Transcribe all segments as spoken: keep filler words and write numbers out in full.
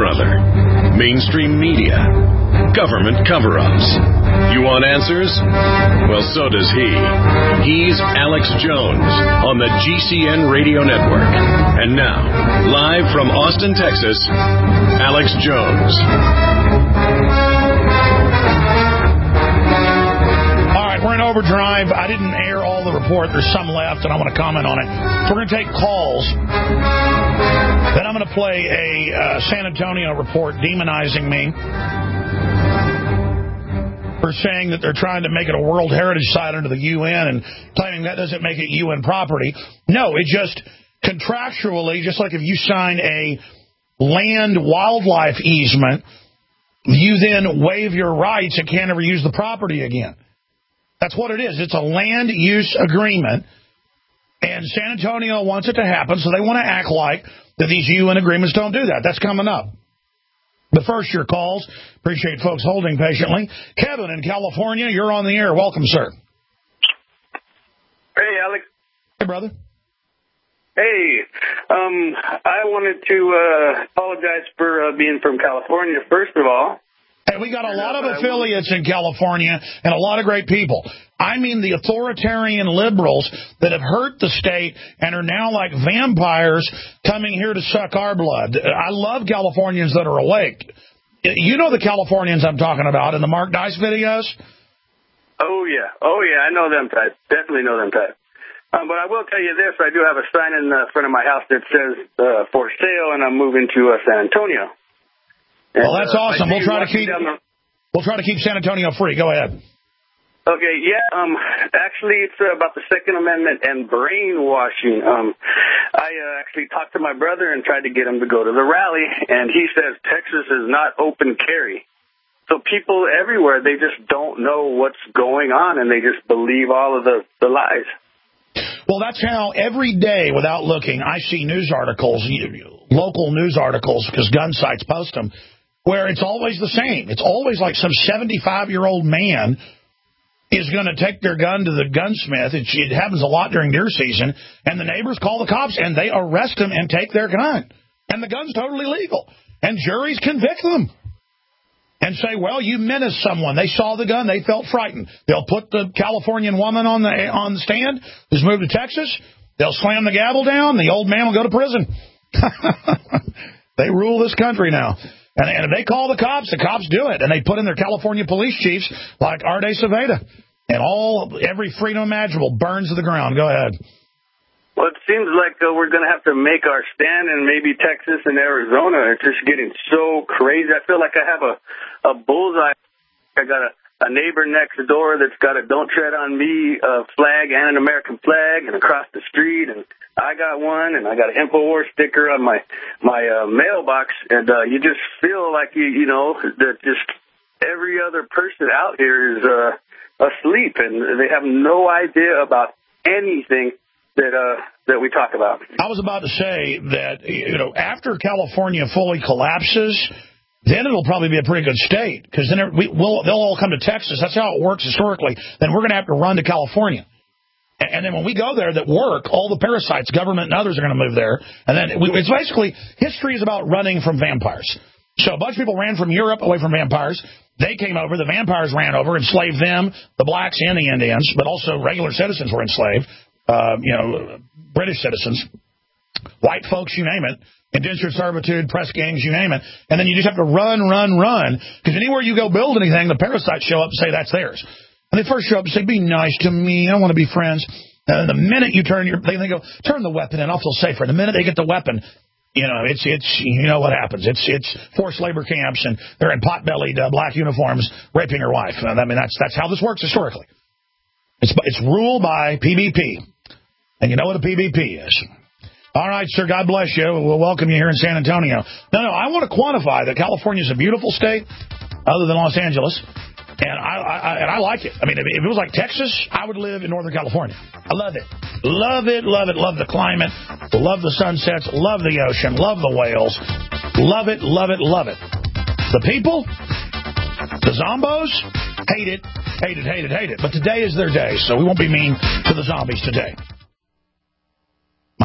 other. Mainstream media. Government cover-ups. You want answers? Well, so does he. He's Alex Jones on the G C N Radio Network. And now, live from Austin, Texas, Alex Jones. All right, we're in overdrive. I didn't air all the report. There's some left, and I want to comment on it. So we're going to take calls. Then I'm going to play a uh, San Antonio report demonizing me for saying that they're trying to make it a World Heritage Site under the U N and claiming that doesn't make it U N property. No, it just contractually, just like if you sign a land wildlife easement, you then waive your rights and can't ever use the property again. That's what it is. It's a land use agreement, and San Antonio wants it to happen, so they want to act like that these U N agreements don't do that. That's coming up. But first, your calls. Appreciate folks holding patiently. Kevin in California, you're on the air. Welcome, sir. Hey, Alex. Hey, brother. Hey, um, I wanted to uh, apologize for uh, being from California, first of all. Hey, we got a lot of affiliates in California and a lot of great people. I mean the authoritarian liberals that have hurt the state and are now like vampires coming here to suck our blood. I love Californians that are awake. You know the Californians I'm talking about in the Mark Dice videos? Oh, yeah. Oh, yeah, I know them types. Definitely know them types. Um, but I will tell you this. I do have a sign in the front of my house that says uh, for sale, and I'm moving to uh, San Antonio. And, well, that's uh, awesome. We'll try to keep the... we'll try to keep San Antonio free. Go ahead. Okay, yeah. Um, actually, it's uh, about the Second Amendment and brainwashing. Um, I uh, actually talked to my brother and tried to get him to go to the rally, and he says Texas is not open carry. So people everywhere, they just don't know what's going on, and they just believe all of the, the lies. Well, that's how every day, without looking, I see news articles, local news articles, because gun sites post them, where it's always the same. It's always like some seventy-five-year-old man is going to take their gun to the gunsmith. It, it happens a lot during deer season, and the neighbors call the cops, and they arrest him and take their gun. And the gun's totally legal. And juries convict them and say, well, you menaced someone. They saw the gun. They felt frightened. They'll put the Californian woman on the on the stand who's moved to Texas. They'll slam the gavel down. The old man will go to prison. They rule this country now. And, and if they call the cops, the cops do it. And they put in their California police chiefs like Arde Saveda. And all every freedom imaginable burns to the ground. Go ahead. Well, it seems like uh, we're going to have to make our stand in maybe Texas and Arizona. It's just getting so crazy. I feel like I have a, a bullseye. I got a, a neighbor next door that's got a Don't Tread on Me uh, flag and an American flag, and across the street, and I got one, and I got an InfoWars sticker on my my uh, mailbox, and uh, you just feel like, you you know, that just every other person out here is uh, asleep, and they have no idea about anything that uh, that we talk about. I was about to say that, you know, after California fully collapses, then it'll probably be a pretty good state, because then we, we'll, they'll all come to Texas. That's how it works historically. Then we're going to have to run to California. And then when we go there that work, all the parasites, government and others are going to move there. And then we, it's basically, history is about running from vampires. So a bunch of people ran from Europe away from vampires. They came over. The vampires ran over, enslaved them, the blacks and the Indians, but also regular citizens were enslaved. Uh, you know, British citizens, white folks, you name it, indentured servitude, press gangs, you name it. And then you just have to run, run, run. Because anywhere you go build anything, the parasites show up and say that's theirs. And they first show up and say, be nice to me. I want to be friends. And the minute you turn your, they, they go, turn the weapon in. I'll feel safer. The minute they get the weapon, you know, it's, it's, you know what happens. It's, it's forced labor camps, and they're in pot-bellied uh, black uniforms raping your wife. I mean, that's, that's how this works historically. It's, it's ruled by P B P. And you know what a P B P is. All right, sir, God bless you. We'll welcome you here in San Antonio. No, no, I want to quantify that California is a beautiful state, other than Los Angeles. And I, I and I like it. I mean, if it was like Texas, I would live in Northern California. I love it. Love it, love it, love the climate, love the sunsets, love the ocean, love the whales. Love it, love it, love it. The people, the zombos, hate it, hate it, hate it, hate it. But today is their day, so we won't be mean to the zombies today. My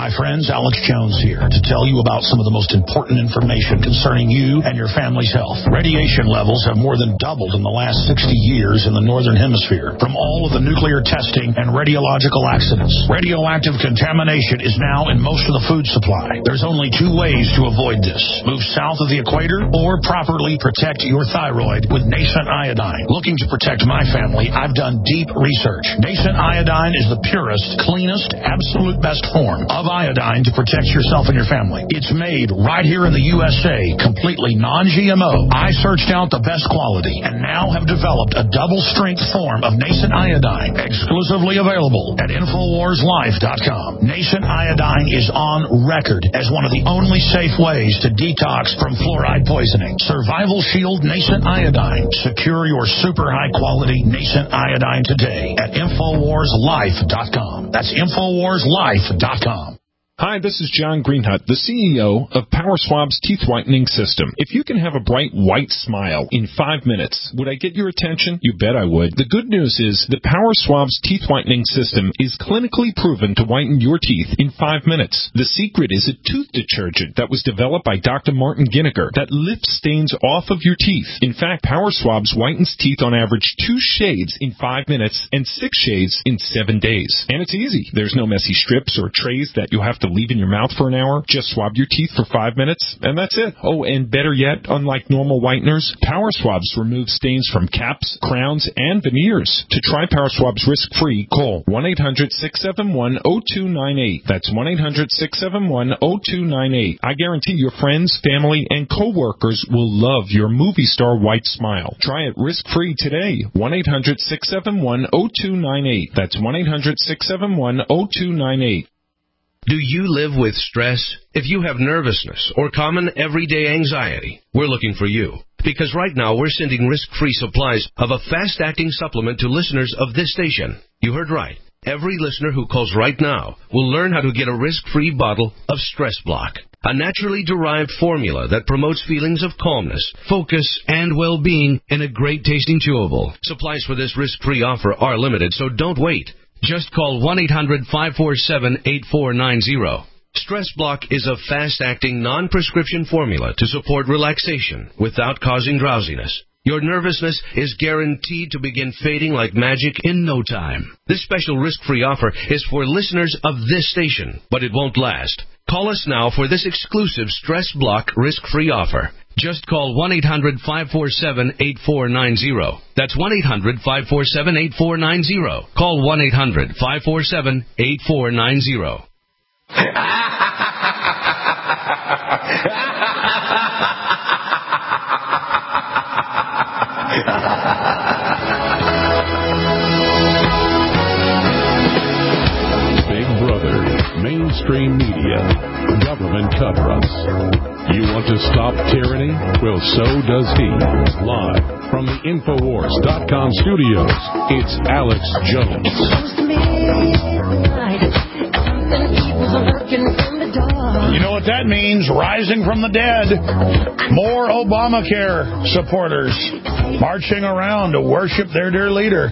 Hi, friends. Alex Jones here to tell you about some of the most important information concerning you and your family's health. Radiation levels have more than doubled in the last sixty years in the Northern Hemisphere from all of the nuclear testing and radiological accidents. Radioactive contamination is now in most of the food supply. There's only two ways to avoid this. Move south of the equator or properly protect your thyroid with Nascent Iodine. Looking to protect my family, I've done deep research. Nascent Iodine is the purest, cleanest, absolute best form of iodine to protect yourself and your family. It's made right here in the U S A, completely non G M O. I searched out the best quality and now have developed a double-strength form of Nascent Iodine, exclusively available at Infowars Life dot com. Nascent Iodine is on record as one of the only safe ways to detox from fluoride poisoning. Survival Shield Nascent Iodine. Secure your super high-quality Nascent Iodine today at Infowars Life dot com. That's Infowars Life dot com. Hi, this is John Greenhut, the C E O of PowerSwab's Teeth Whitening System. If you can have a bright white smile in five minutes, would I get your attention? You bet I would. The good news is that PowerSwab's Teeth Whitening System is clinically proven to whiten your teeth in five minutes. The secret is a tooth detergent that was developed by Doctor Martin Ginniger that lifts stains off of your teeth. In fact, PowerSwabs whitens teeth on average two shades in five minutes and six shades in seven days. And it's easy. There's no messy strips or trays that you have to leave in your mouth for an hour. Just swab your teeth for five minutes, and that's it. Oh, and better yet, unlike normal whiteners, PowerSwabs remove stains from caps, crowns, and veneers. To try PowerSwabs risk-free, call one eight hundred six seven one zero two nine eight. That's one eight hundred six seven one zero two nine eight. I guarantee your friends, family, and co-workers will love your movie star white smile. Try it risk-free today. one eight hundred six seven one zero two nine eight. That's one eight hundred six seven one zero two nine eight. Do you live with stress? If you have nervousness or common everyday anxiety, we're looking for you. Because right now we're sending risk-free supplies of a fast-acting supplement to listeners of this station. You heard right. Every listener who calls right now will learn how to get a risk-free bottle of Stress Block, a naturally derived formula that promotes feelings of calmness, focus, and well-being in a great-tasting chewable. Supplies for this risk-free offer are limited, so don't wait. Just call one eight hundred five four seven eight four nine zero. Stress Block is a fast-acting, non-prescription formula to support relaxation without causing drowsiness. Your nervousness is guaranteed to begin fading like magic in no time. This special risk-free offer is for listeners of this station, but it won't last. Call us now for this exclusive Stress Block risk-free offer. Just call one eight hundred five four seven eight four nine zero. That's one eight hundred five four seven eight four nine zero. Call one eight hundred five four seven eight four nine zero. Big Brother, mainstream media, government cover-ups. You want to stop tyranny? Well, so does he. Live from the Infowars dot com studios, it's Alex Jones. You know what that means? Rising from the dead. More Obamacare supporters marching around to worship their dear leader.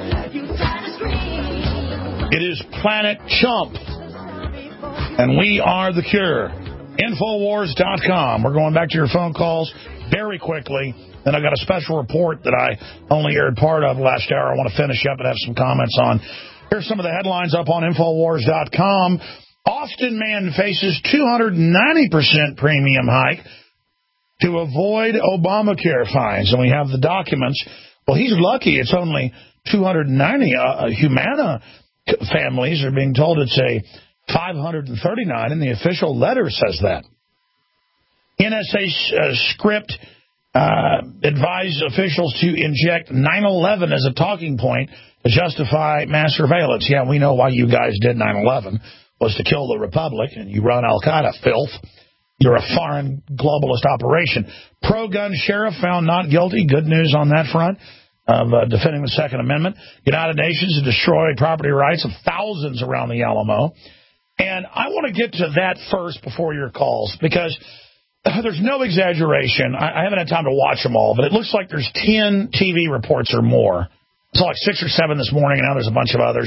It is Planet Chump, and we are the cure. Infowars dot com. We're going back to your phone calls very quickly. Then I got a special report that I only aired part of last hour. I want to finish up and have some comments on. Here's some of the headlines up on Infowars dot com. Austin man faces two hundred ninety percent premium hike to avoid Obamacare fines. And we have the documents. Well, he's lucky it's only two hundred ninety. Uh, Humana families are being told it's a five hundred thirty-nine, and the official letter says that. N S A uh, script uh, advised officials to inject nine eleven as a talking point to justify mass surveillance. Yeah, we know why you guys did nine eleven, was to kill the Republic, and you run Al-Qaeda filth. You're a foreign globalist operation. Pro-gun sheriff found not guilty. Good news on that front of uh, defending the Second Amendment. United Nations to destroy property rights of thousands around the Alamo. And I want to get to that first before your calls, because there's no exaggeration. I, I haven't had time to watch them all, but it looks like there's ten T V reports or more. It's like six or seven this morning, and now there's a bunch of others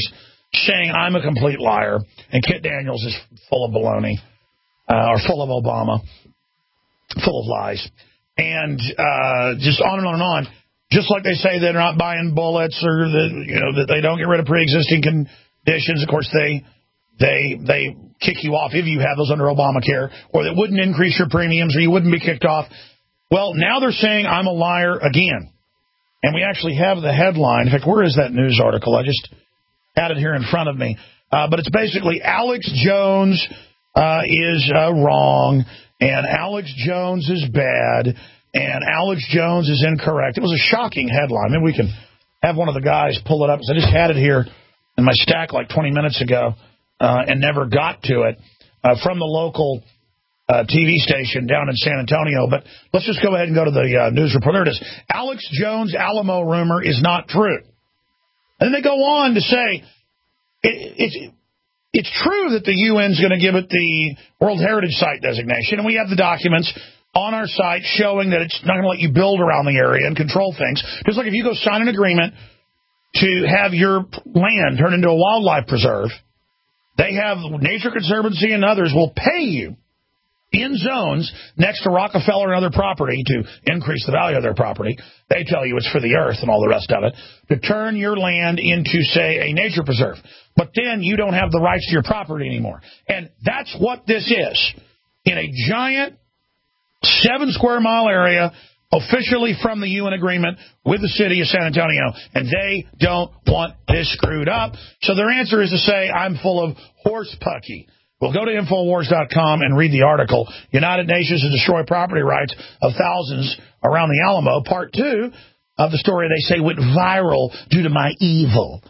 saying I'm a complete liar, and Kit Daniels is full of baloney, uh, or full of Obama, full of lies, and uh, just on and on and on. Just like they say they're not buying bullets, or that you know that they don't get rid of pre-existing conditions. Of course, they they they kick you off if you have those under Obamacare, or that wouldn't increase your premiums, or you wouldn't be kicked off. Well, now they're saying I'm a liar again, and we actually have the headline. In fact, where is that news article? I just had it here in front of me. Uh, but it's basically Alex Jones uh, is uh, wrong, and Alex Jones is bad, and Alex Jones is incorrect. It was a shocking headline. Maybe we can have one of the guys pull it up, because I just had it here in my stack like twenty minutes ago uh, and never got to it uh, from the local uh, T V station down in San Antonio. But let's just go ahead and go to the uh, news report. There it is. Alex Jones Alamo rumor is not true. And then they go on to say it, it's it's true that the U N is going to give it the World Heritage Site designation, and we have the documents on our site showing that it's not going to let you build around the area and control things. Just like if you go sign an agreement to have your land turned into a wildlife preserve, they have Nature Conservancy and others will pay you in zones next to Rockefeller and other property to increase the value of their property. They tell you it's for the earth and all the rest of it, to turn your land into, say, a nature preserve. But then you don't have the rights to your property anymore. And that's what this is. In a giant seven square mile area, officially from the U N agreement with the city of San Antonio, and they don't want this screwed up. So their answer is to say, I'm full of horse pucky. Well, go to Infowars dot com and read the article, United Nations to Destroy Property Rights of Thousands Around the Alamo. Part two of the story, they say, went viral due to my evil.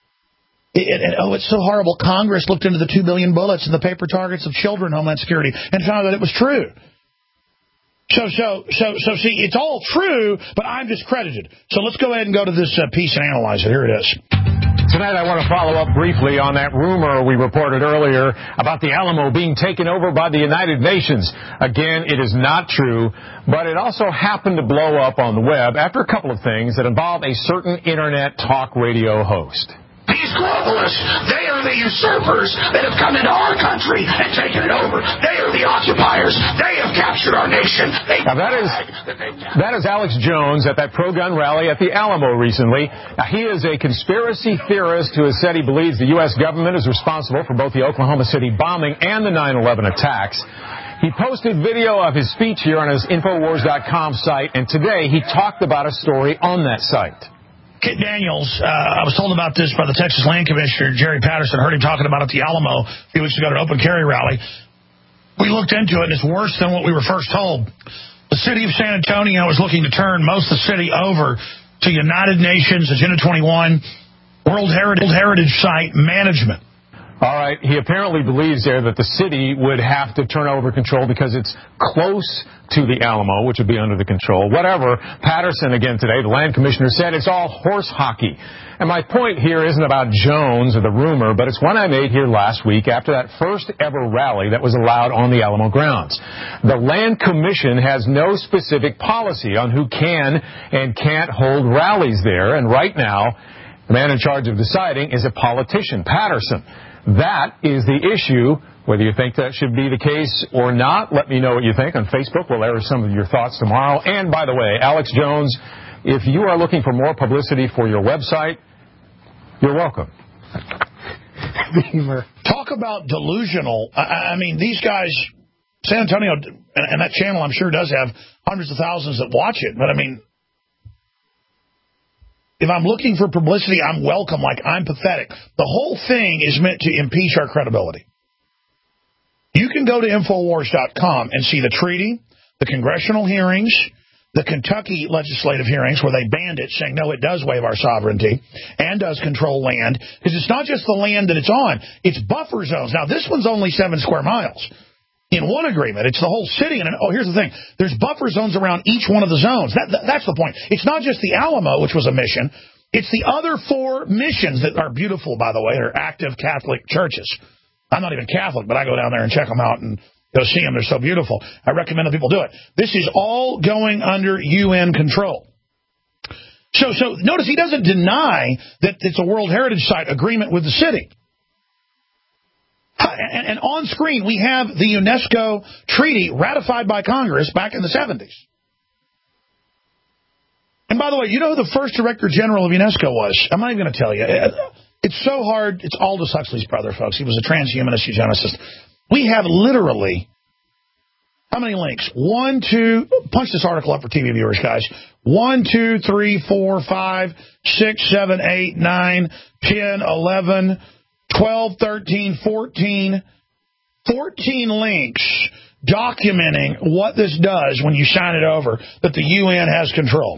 It, it, oh, it's so horrible. Congress looked into the two billion bullets and the paper targets of children, Homeland Security, and found that it was true. So, so, so, so, see, it's all true, but I'm discredited. So let's go ahead and go to this uh, piece and analyze it. Here it is. Tonight, I want to follow up briefly on that rumor we reported earlier about the Alamo being taken over by the United Nations. Again, it is not true, but it also happened to blow up on the web after a couple of things that involve a certain Internet talk radio host. These globalists, they are the usurpers that have come into our country and taken it over. They are the occupiers. They have captured our nation. They now that is that is Alex Jones at that pro-gun rally at the Alamo recently. Now, he is a conspiracy theorist who has said he believes the U S government is responsible for both the Oklahoma City bombing and the nine eleven attacks. He posted video of his speech here on his Infowars dot com site, and today he talked about a story on that site. Kit Daniels, uh, I was told about this by the Texas Land Commissioner, Jerry Patterson. Heard him talking about it at the Alamo a few weeks ago at an open carry rally. We looked into it, and it's worse than what we were first told. The city of San Antonio is looking to turn most of the city over to United Nations, Agenda twenty-one, World Heritage, Heritage Site management. All right. He apparently believes there that the city would have to turn over control because it's close to the Alamo, which would be under the control. Whatever. Patterson, again today, the land commissioner, said it's all horse hockey. And my point here isn't about Jones or the rumor, but it's one I made here last week after that first ever rally that was allowed on the Alamo grounds. The Land Commission has no specific policy on who can and can't hold rallies there. And right now, the man in charge of deciding is a politician, Patterson. That is the issue. Whether you think that should be the case or not, let me know what you think on Facebook. We'll air some of your thoughts tomorrow. And by the way, Alex Jones, if you are looking for more publicity for your website, you're welcome. Talk about delusional. I, I mean, these guys, San Antonio, and, and that channel I'm sure does have hundreds of thousands that watch it. But I mean, if I'm looking for publicity, I'm welcome, like I'm pathetic. The whole thing is meant to impeach our credibility. You can go to Infowars dot com and see the treaty, the congressional hearings, the Kentucky legislative hearings where they banned it, saying, no, it does waive our sovereignty and does control land. Because it's not just the land that it's on, it's buffer zones. Now, this one's only seven square miles. In one agreement, it's the whole city. And oh, here's the thing. There's buffer zones around each one of the zones. That, that, that's the point. It's not just the Alamo, which was a mission. It's the other four missions that are beautiful, by the way. They're active Catholic churches. I'm not even Catholic, but I go down there and check them out and go see them. They're so beautiful. I recommend that people do it. This is all going under U N control. So, so notice he doesn't deny that it's a World Heritage Site agreement with the city. And, and on screen, we have the UNESCO treaty ratified by Congress back in the seventies. And by the way, you know who the first Director General of UNESCO was? I'm not even going to tell you. It's so hard. It's Aldous Huxley's brother, folks. He was a transhumanist eugenicist. We have literally, how many links? One, two, punch this article up for T V viewers, guys. One, two, three, four, five, six, seven, eight, nine, ten, eleven, twelve, thirteen, fourteen, fourteen links documenting what this does when you sign it over, that the U N has control.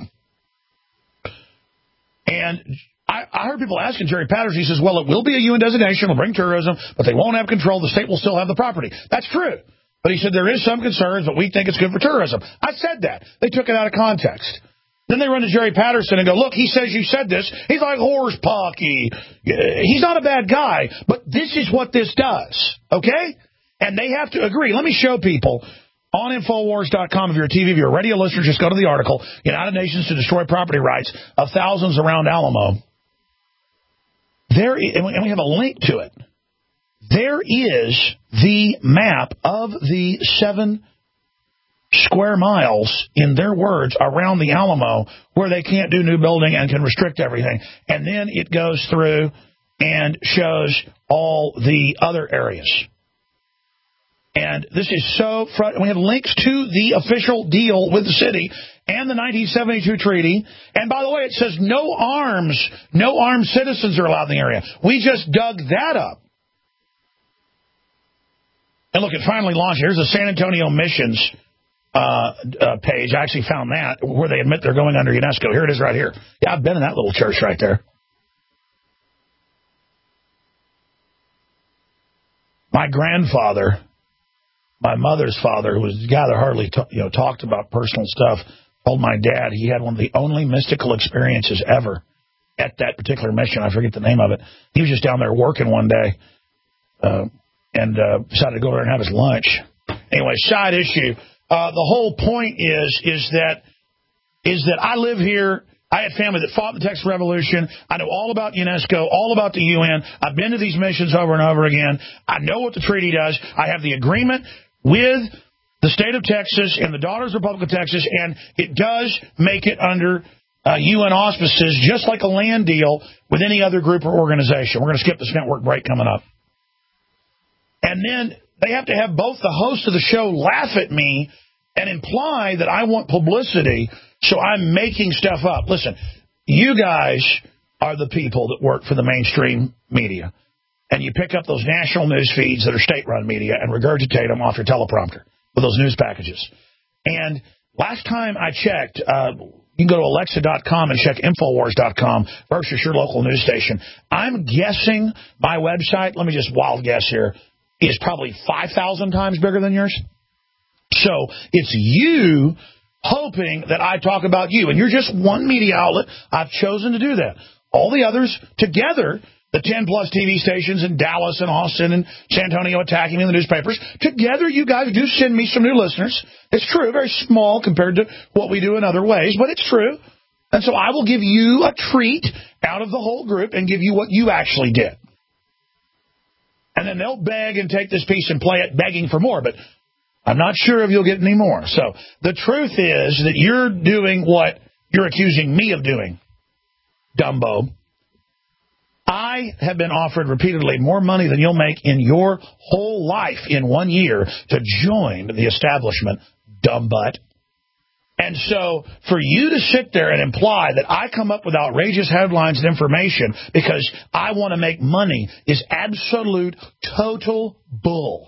And I, I heard people asking Jerry Patterson, he says, well, it will be a U N designation, it'll bring tourism, but they won't have control, the state will still have the property. That's true. But he said there is some concerns, but we think it's good for tourism. I said that. They took it out of context. Then they run to Jerry Patterson and go, look, he says you said this. He's like horse pucky. He's not a bad guy, but this is what this does, okay? And they have to agree. Let me show people on Infowars dot com. If you're a T V viewer, radio listener, just go to the article, United Nations to Destroy Property Rights of Thousands Around Alamo. There, and we have a link to it. There is the map of the seven square miles, in their words, around the Alamo where they can't do new building and can restrict everything. And then it goes through and shows all the other areas. And this is so front. We have links to the official deal with the city and the nineteen seventy-two treaty. And by the way, it says no arms, no armed citizens are allowed in the area. We just dug that up. And look, it finally launched. Here's the San Antonio Missions uh, uh, page. I actually found that where they admit they're going under UNESCO. Here it is right here. Yeah, I've been in that little church right there. My grandfather, my mother's father, who was a guy that hardly t- you know, talked about personal stuff, told my dad he had one of the only mystical experiences ever at that particular mission. I forget the name of it. He was just down there working one day uh, and uh, decided to go there and have his lunch. Anyway, side issue. Uh, the whole point is is that is that I live here. I had family that fought in the Texas Revolution. I know all about UNESCO, all about the U N. I've been to these missions over and over again. I know what the treaty does. I have the agreement with the state of Texas and the Daughters Republic of Texas, and it does make it under uh, U N auspices, just like a land deal with any other group or organization. We're going to skip this network break coming up. And then they have to have both the host of the show laugh at me and imply that I want publicity, so I'm making stuff up. Listen, you guys are the people that work for the mainstream media, and you pick up those national news feeds that are state-run media and regurgitate them off your teleprompter with those news packages. And last time I checked, uh, you can go to Alexa dot com and check Infowars dot com versus your local news station. I'm guessing my website, let me just wild guess here, is probably five thousand times bigger than yours. So it's you hoping that I talk about you. And you're just one media outlet. I've chosen to do that. All the others together, the ten-plus T V stations in Dallas and Austin and San Antonio attacking me in the newspapers, together you guys do send me some new listeners. It's true, very small compared to what we do in other ways, but it's true. And so I will give you a treat out of the whole group and give you what you actually did. And then they'll beg and take this piece and play it begging for more, but I'm not sure if you'll get any more. So the truth is that you're doing what you're accusing me of doing, Dumbo. I have been offered repeatedly more money than you'll make in your whole life in one year to join the establishment, dumb butt. And so for you to sit there and imply that I come up with outrageous headlines and information because I want to make money is absolute, total bull.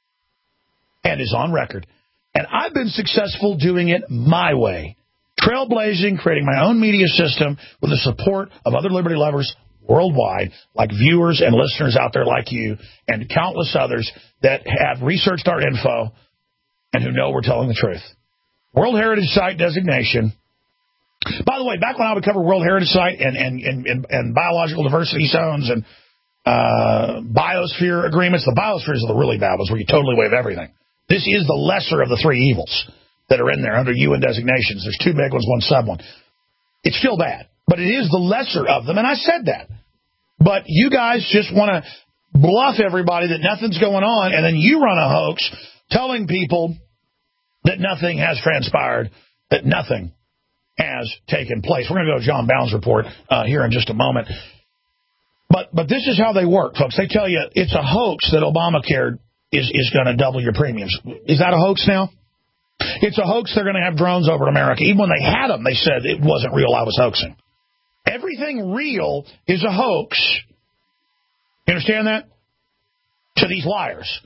And is on record. And I've been successful doing it my way. Trailblazing, creating my own media system with the support of other liberty lovers worldwide, like viewers and listeners out there like you, and countless others that have researched our info and who know we're telling the truth. World Heritage Site designation. By the way, back when I would cover World Heritage Site and, and, and, and, and biological diversity zones and uh, biosphere agreements, the biospheres are the really bad ones where you totally waive everything. This is the lesser of the three evils that are in there under U N designations. There's two big ones, one sub one. It's still bad. But it is the lesser of them, and I said that. But you guys just want to bluff everybody that nothing's going on, and then you run a hoax telling people that nothing has transpired, that nothing has taken place. We're going to go to John Bound's report uh, here in just a moment. But but this is how they work, folks. They tell you it's a hoax that Obamacare is, is going to double your premiums. Is that a hoax now? It's a hoax they're going to have drones over America. Even when they had them, they said it wasn't real, I was hoaxing. Everything real is a hoax. You understand that? To these liars.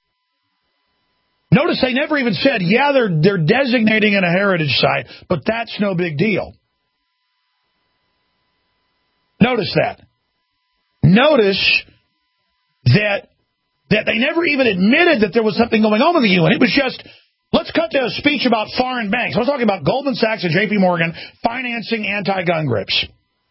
Notice they never even said, yeah, they're they're designating it a heritage site, but that's no big deal. Notice that. Notice that that they never even admitted that there was something going on with the U N. It was just, let's cut to a speech about foreign banks. I was talking about Goldman Sachs and J P Morgan financing anti-gun grips.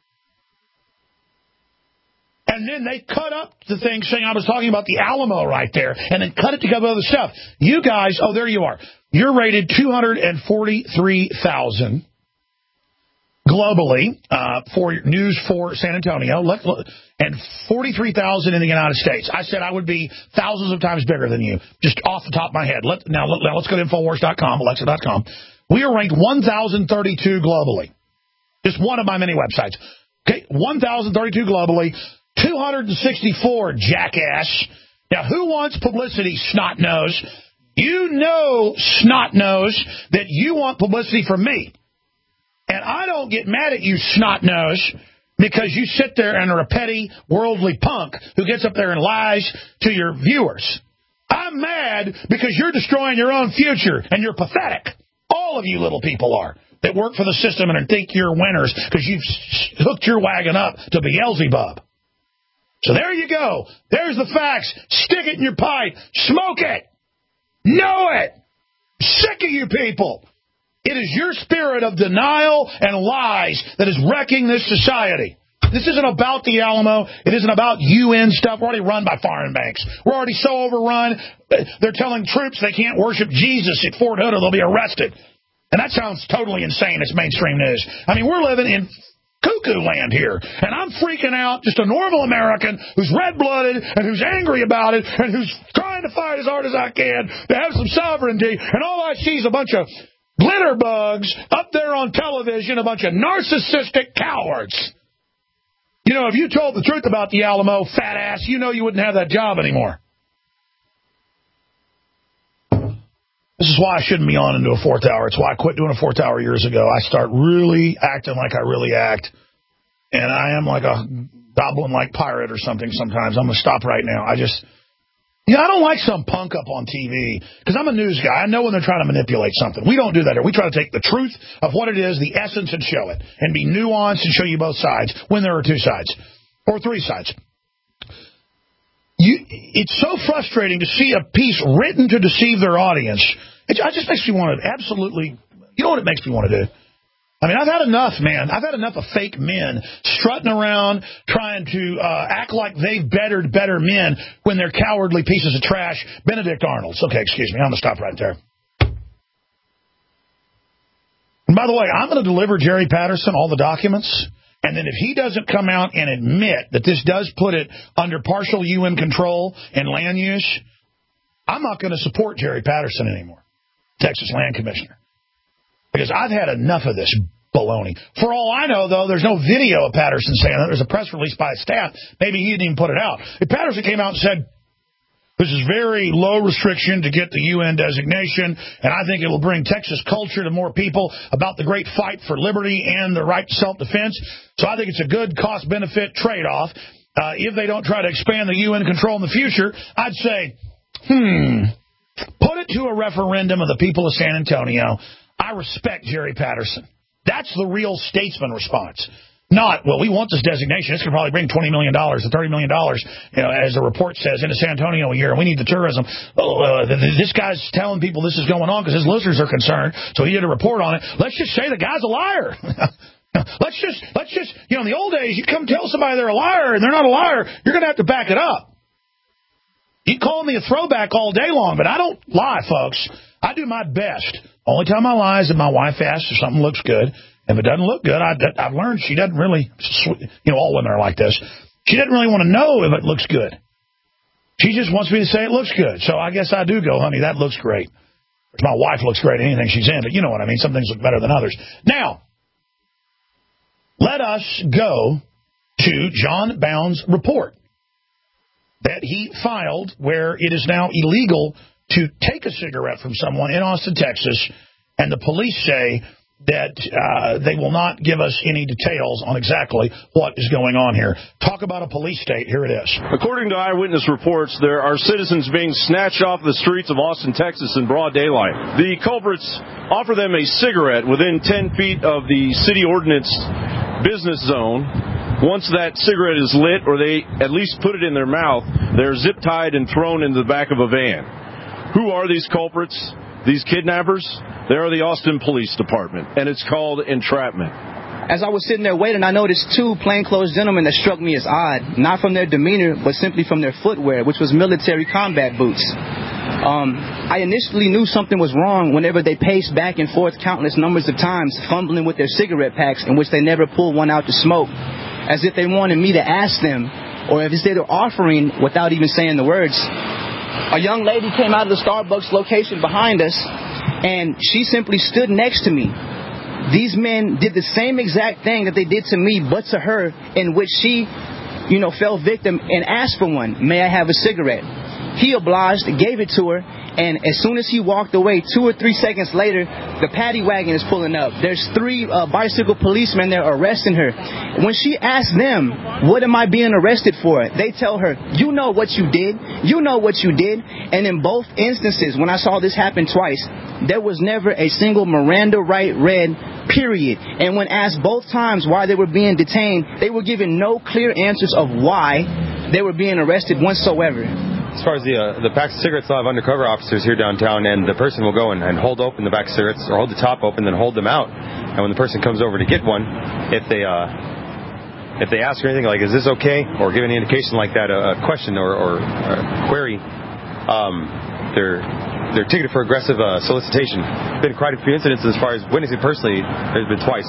And then they cut up the thing saying I was talking about the Alamo right there, and then cut it together with other stuff. You guys, oh, there you are. You're rated two hundred forty-three thousand globally uh, for News for San Antonio, and forty-three thousand in the United States. I said I would be thousands of times bigger than you, just off the top of my head. Let, now, now let's go to Infowars dot com, Alexa dot com. We are ranked one thousand thirty-two globally. Just one of my many websites. Okay, one thousand thirty-two globally. two hundred sixty-four, jackass. Now, who wants publicity, snot nose? You know, snot nose, that you want publicity from me. And I don't get mad at you, snot nose, because you sit there and are a petty, worldly punk who gets up there and lies to your viewers. I'm mad because you're destroying your own future, and you're pathetic. All of you little people are that work for the system and think you're winners because you've hooked your wagon up to Beelzebub. So there you go. There's the facts. Stick it in your pipe. Smoke it. Know it. Sick of you people. It is your spirit of denial and lies that is wrecking this society. This isn't about the Alamo. It isn't about U N stuff. We're already run by foreign banks. We're already so overrun. They're telling troops they can't worship Jesus at Fort Hood or they'll be arrested. And that sounds totally insane. It's mainstream news. I mean, we're living in cuckoo land here, and I'm freaking out, just a normal American who's red-blooded and who's angry about it and who's trying to fight as hard as I can to have some sovereignty, and all I see is a bunch of glitter bugs up there on television, a bunch of narcissistic cowards. You know, if you told the truth about the Alamo, fat ass, you know you wouldn't have that job anymore. This is why I shouldn't be on into a fourth hour. It's why I quit doing a fourth hour years ago. I start really acting like I really act. And I am like a goblin-like pirate or something sometimes. I'm going to stop right now. I just, you know, I don't like some punk up on T V because I'm a news guy. I know when they're trying to manipulate something. We don't do that here. We try to take the truth of what it is, the essence, and show it. And be nuanced and show you both sides when there are two sides or three sides. You, it's so frustrating to see a piece written to deceive their audience. It, it just makes me want to absolutely, you know what it makes me want to do? I mean, I've had enough, man. I've had enough of fake men strutting around trying to uh, act like they've bettered better men when they're cowardly pieces of trash. Benedict Arnolds. Okay, excuse me. I'm going to stop right there. And by the way, I'm going to deliver Jerry Patterson all the documents. And then if he doesn't come out and admit that this does put it under partial U N control and land use, I'm not going to support Jerry Patterson anymore, Texas Land Commissioner, because I've had enough of this baloney. For all I know, though, there's no video of Patterson saying that. There's a press release by his staff. Maybe he didn't even put it out. If Patterson came out and said, this is very low restriction to get the U N designation, and I think it will bring Texas culture to more people about the great fight for liberty and the right to self-defense. So I think it's a good cost-benefit trade-off. Uh, if they don't try to expand the U N control in the future, I'd say, hmm, put it to a referendum of the people of San Antonio. I respect Jerry Patterson. That's the real statesman response. Not, well, we want this designation. It's going to probably bring twenty million dollars to thirty million dollars, you know, as the report says, into San Antonio a year, and we need the tourism. Oh, uh, this guy's telling people this is going on because his listeners are concerned, so he did a report on it. Let's just say the guy's a liar. let's just, let's just, you know, in the old days, you come tell somebody they're a liar and they're not a liar, you're going to have to back it up. You call me a throwback all day long, but I don't lie, folks. I do my best. Only time I lie is if my wife asks if something looks good. If it doesn't look good, I, I've learned she doesn't really, you know, all women are like this. She doesn't really want to know if it looks good. She just wants me to say it looks good. So I guess I do go, honey, that looks great. My wife looks great in anything she's in, but you know what I mean. Some things look better than others. Now, let us go to John Bound's report that he filed where it is now illegal to take a cigarette from someone in Austin, Texas, and the police say that uh, they will not give us any details on exactly what is going on here. Talk about a police state. Here it is. According to eyewitness reports, there are citizens being snatched off the streets of Austin, Texas in broad daylight. The culprits offer them a cigarette within ten feet of the city ordinance business zone. Once that cigarette is lit, or they at least put it in their mouth, they're zip-tied and thrown into the back of a van. Who are these culprits? These kidnappers? They are the Austin Police Department, and it's called entrapment. As I was sitting there waiting, I noticed two plainclothes gentlemen that struck me as odd, not from their demeanor, but simply from their footwear, which was military combat boots. Um, I initially knew something was wrong whenever they paced back and forth countless numbers of times, fumbling with their cigarette packs, in which they never pulled one out to smoke, as if they wanted me to ask them, or if they were offering without even saying the words. A young lady came out of the Starbucks location behind us, and she simply stood next to me. These men did the same exact thing that they did to me, but to her, in which she, you know, fell victim and asked for one. May I have a cigarette? He obliged, gave it to her, and as soon as he walked away, two or three seconds later, the paddy wagon is pulling up. There's three uh, bicycle policemen there arresting her. When she asked them, what am I being arrested for? They tell her, you know what you did. You know what you did. And in both instances, when I saw this happen twice, there was never a single Miranda right read, period. And when asked both times why they were being detained, they were given no clear answers of why they were being arrested whatsoever. As far as the uh, the packs of cigarettes, they'll have undercover officers here downtown, and the person will go and, and hold open the back of cigarettes, or hold the top open, then hold them out. And when the person comes over to get one, if they uh, if they ask her anything like, is this okay, or give any indication like that, a, a question or, or a query, um, they're they're ticketed for aggressive uh, solicitation. Been quite a few incidents as far as witnessing personally. There's been twice.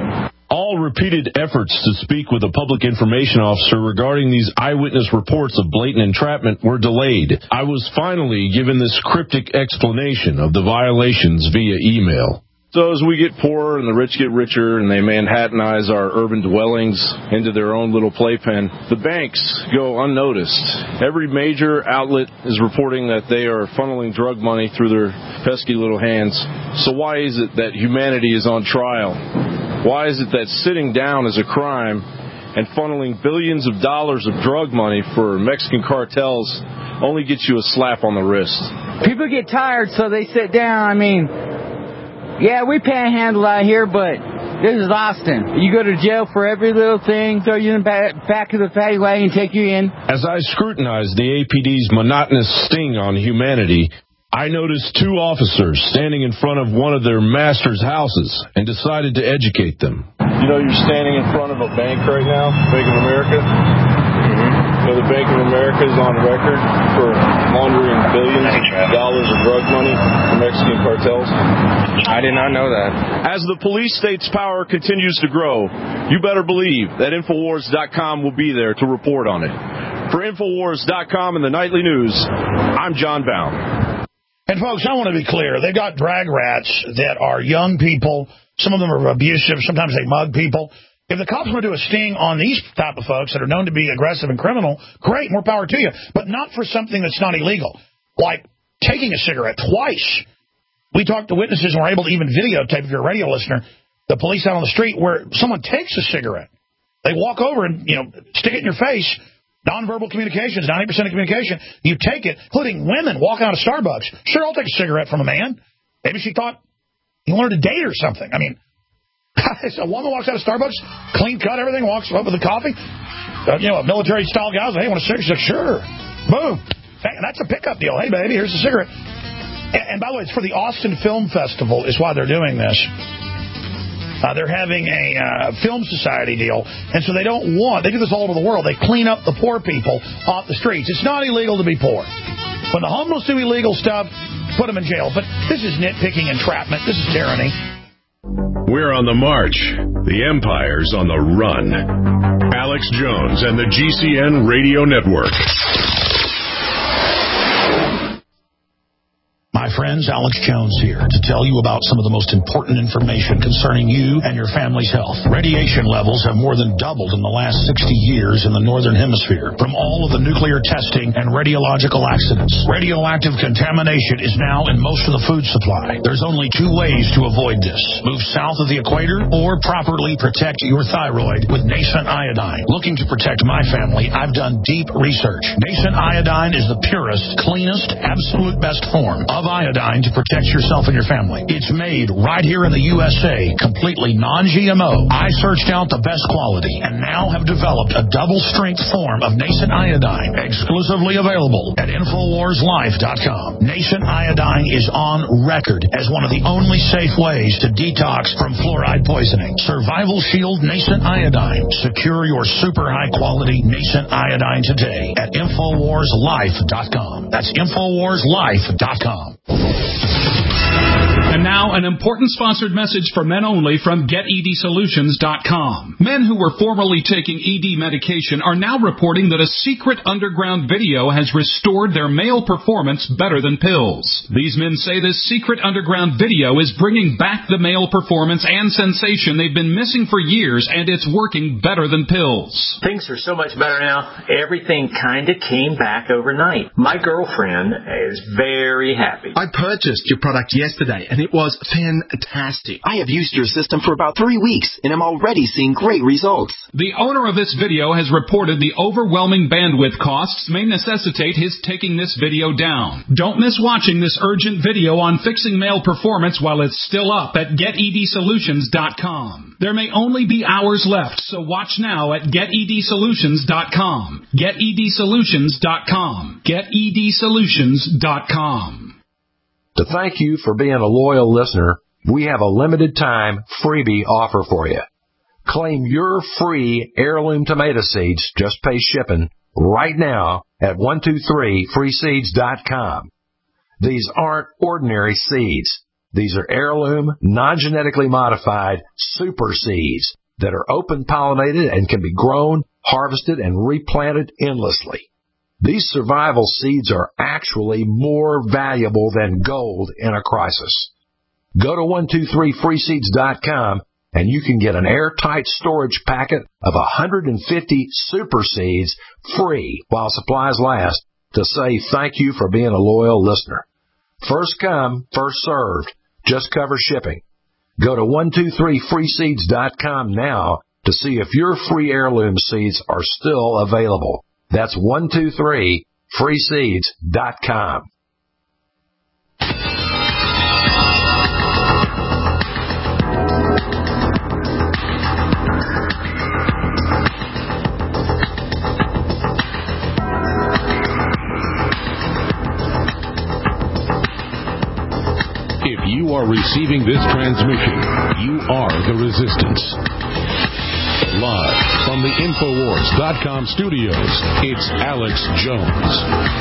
All repeated efforts to speak with a public information officer regarding these eyewitness reports of blatant entrapment were delayed. I was finally given this cryptic explanation of the violations via email. So as we get poorer and the rich get richer and they Manhattanize our urban dwellings into their own little playpen, the banks go unnoticed. Every major outlet is reporting that they are funneling drug money through their pesky little hands. So why is it that humanity is on trial? Why is it that sitting down is a crime and funneling billions of dollars of drug money for Mexican cartels only gets you a slap on the wrist? People get tired, so they sit down. I mean, yeah, we panhandle out here, but this is Austin. You go to jail for every little thing, throw you in the back of the paddy wagon, take you in. As I scrutinized the A P D's monotonous sting on humanity, I noticed two officers standing in front of one of their master's houses and decided to educate them. You know, you're standing in front of a bank right now, Bank of America. Mm-hmm. You know, the Bank of America is on record for laundering billions of dollars of drug money from Mexican cartels. I did not know that. As the police state's power continues to grow, you better believe that Infowars dot com will be there to report on it. For Infowars dot com and the Nightly News, I'm John Bound. And, folks, I want to be clear. They've got drag rats that are young people. Some of them are abusive. Sometimes they mug people. If the cops want to do a sting on these type of folks that are known to be aggressive and criminal, great, more power to you. But not for something that's not illegal, like taking a cigarette twice. We talked to witnesses and were able to even videotape, if you're a radio listener, the police out on the street where someone takes a cigarette. They walk over and, you know, stick it in your face. Nonverbal communication is ninety percent of communication. You take it, including women walking out of Starbucks. Sure, I'll take a cigarette from a man. Maybe she thought he wanted to date or something. I mean, a woman walks out of Starbucks, clean cut, everything, walks up with a coffee. Uh, you know, a military-style guy says, hey, want a cigarette? She's like, sure. Boom. And that's a pickup deal. Hey, baby, here's a cigarette. And, and by the way, it's for the Austin Film Festival is why they're doing this. Uh, they're having a uh, film society deal, and so they don't want, they do this all over the world, they clean up the poor people off the streets. It's not illegal to be poor. When the homeless do illegal stuff, put them in jail. But this is nitpicking entrapment. This is tyranny. We're on the march. The empire's on the run. Alex Jones and the G C N Radio Network. My friends, Alex Jones here to tell you about some of the most important information concerning you and your family's health. Radiation levels have more than doubled in the last sixty years in the Northern Hemisphere from all of the nuclear testing and radiological accidents. Radioactive contamination is now in most of the food supply. There's only two ways to avoid this. Move south of the equator or properly protect your thyroid with Nascent Iodine. Looking to protect my family, I've done deep research. Nascent Iodine is the purest, cleanest, absolute best form of iodine to protect yourself and your family. It's made right here in the U S A, completely non G M O. I searched out the best quality and now have developed a double-strength form of Nascent Iodine, exclusively available at Infowars Life dot com. Nascent Iodine is on record as one of the only safe ways to detox from fluoride poisoning. Survival Shield Nascent Iodine. Secure your super high-quality Nascent Iodine today at Infowars Life dot com. That's Infowars Life dot com. And now, an important sponsored message for men only from Get E D Solutions dot com. Men who were formerly taking E D medication are now reporting that a secret underground video has restored their male performance better than pills. These men say this secret underground video is bringing back the male performance and sensation they've been missing for years, and it's working better than pills. Things are so much better now. Everything kind of came back overnight. My girlfriend is very happy. I purchased your product yesterday, and it was fantastic. I have used your system for about three weeks, and I'm already seeing great results. The owner of this video has reported the overwhelming bandwidth costs may necessitate his taking this video down. Don't miss watching this urgent video on fixing male performance while it's still up at Get E D Solutions dot com. There may only be hours left, so watch now at Get E D Solutions dot com. Get E D Solutions dot com. Get E D Solutions dot com. To thank you for being a loyal listener, we have a limited time freebie offer for you. Claim your free heirloom tomato seeds, just pay shipping, right now at one two three free seeds dot com. These aren't ordinary seeds. These are heirloom, non-genetically modified super seeds that are open-pollinated and can be grown, harvested, and replanted endlessly. These survival seeds are actually more valuable than gold in a crisis. Go to one two three free seeds dot com and you can get an airtight storage packet of one hundred fifty super seeds free while supplies last to say thank you for being a loyal listener. First come, first served. Just cover shipping. Go to one two three free seeds dot com now to see if your free heirloom seeds are still available. That's one two three free seeds dot com. If you are receiving this transmission, you are the resistance. Live from the Infowars dot com studios, it's Alex Jones.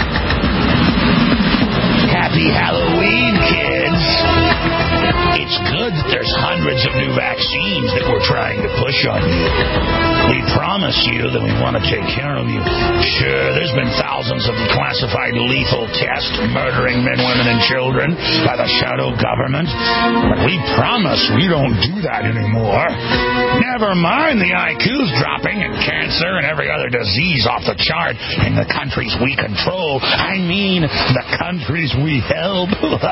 Happy Halloween, kids! It's good that there's hundreds of new vaccines that we're trying to push on you. We promise you that we want to take care of you. Sure, there's been thousands of classified lethal tests murdering men, women, and children by the shadow government. But we promise we don't do that anymore. Never mind the I Q's dropping and cancer and every other disease off the chart in the countries we control. I mean, the countries we help.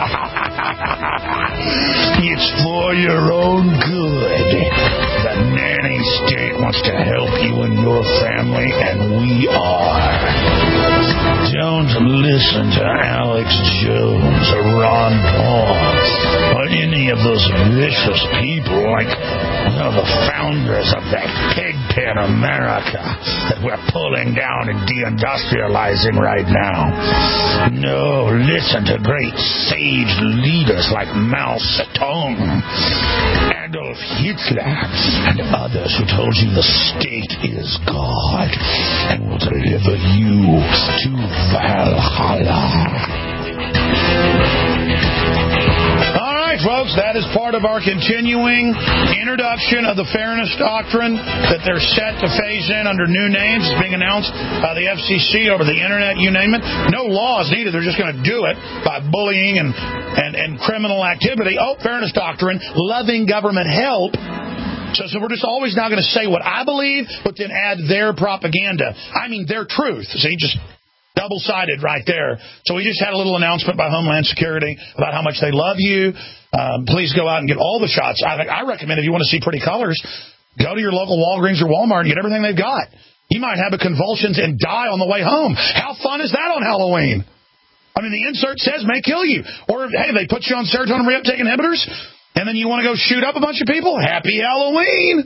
It's for your own good. The nanny state wants to help you and your family, and we are. Don't listen to Alex Jones or Ron Paul or any of those vicious people like you know, the founders of that pig pen America that we're pulling down and deindustrializing right now. No, listen to great sage leaders like Mao Zedong, Adolf Hitler, and others who told you the state is God and will deliver you to Valhalla. All right, folks, that is part of our continuing introduction of the Fairness Doctrine that they're set to phase in under new names. It's being announced by the F C C over the Internet, you name it. No laws needed. They're just going to do it by bullying and, and, and criminal activity. Oh, Fairness Doctrine, loving government help. So, so we're just always now going to say what I believe, but then add their propaganda. I mean, their truth. See, just double-sided right there. So we just had a little announcement by Homeland Security about how much they love you. Um, please go out and get all the shots. I, I recommend if you want to see pretty colors, go to your local Walgreens or Walmart and get everything they've got. You might have a convulsions and die on the way home. How fun is that on Halloween? I mean, the insert says may kill you. Or, hey, they put you on serotonin reuptake inhibitors, and then you want to go shoot up a bunch of people? Happy Halloween!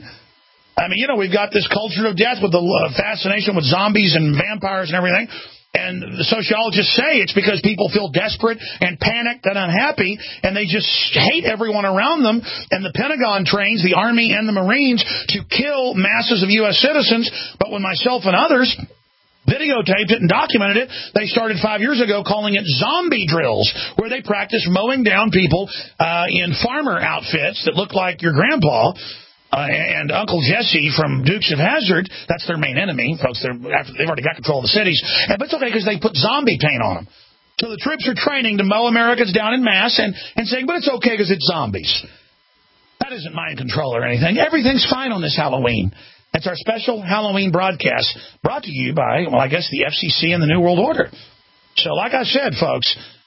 I mean, you know, we've got this culture of death with the uh, fascination with zombies and vampires and everything. And the sociologists say it's because people feel desperate and panicked and unhappy, and they just hate everyone around them. And the Pentagon trains the Army and the Marines to kill masses of U S citizens. But when myself and others videotaped it and documented it, they started five years ago calling it zombie drills, where they practice mowing down people uh, in farmer outfits that look like your grandpa. Uh, and Uncle Jesse from Dukes of Hazzard, that's their main enemy, folks. They're, after, they've already got control of the cities. And, but it's okay because they put zombie paint on them. So the troops are training to mow Americans down in mass and, and saying, but it's okay because it's zombies. That isn't mind control or anything. Everything's fine on this Halloween. It's our special Halloween broadcast brought to you by, well, I guess the F C C and the New World Order. So like I said, folks,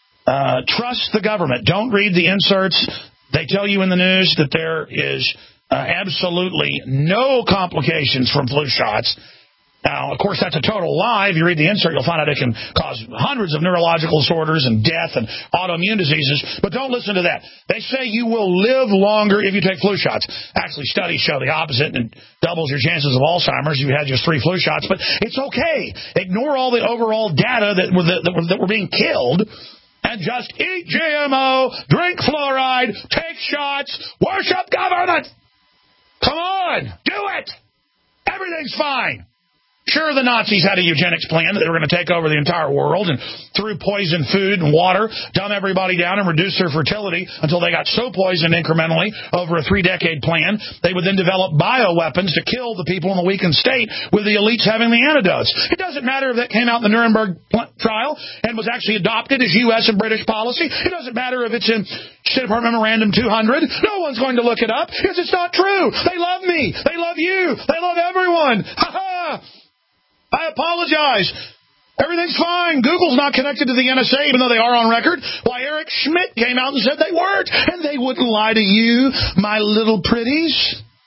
uh, trust the government. Don't read the inserts. They tell you in the news that there is Uh, absolutely no complications from flu shots. Now, of course, that's a total lie. If you read the insert, you'll find out it can cause hundreds of neurological disorders and death and autoimmune diseases. But don't listen to that. They say you will live longer if you take flu shots. Actually, studies show the opposite, and it doubles your chances of Alzheimer's if you had just three flu shots. But it's okay. Ignore all the overall data that were, that were, that were being killed. And just eat G M O, drink fluoride, take shots, worship government. Come on, do it. Everything's fine. Sure, the Nazis had a eugenics plan that they were going to take over the entire world and through poison food and water, dumb everybody down and reduce their fertility until they got so poisoned incrementally over a three-decade plan. They would then develop bioweapons to kill the people in the weakened state with the elites having the antidotes. It doesn't matter if that came out in the Nuremberg trial and was actually adopted as U S and British policy. It doesn't matter if it's in State Department Memorandum two hundred. No one's going to look it up because it's not true. They love me. They love you. They love everyone. Ha-ha! I apologize. Everything's fine. Google's not connected to the N S A, even though they are on record. Why, Eric Schmidt came out and said they weren't, and they wouldn't lie to you, my little pretties.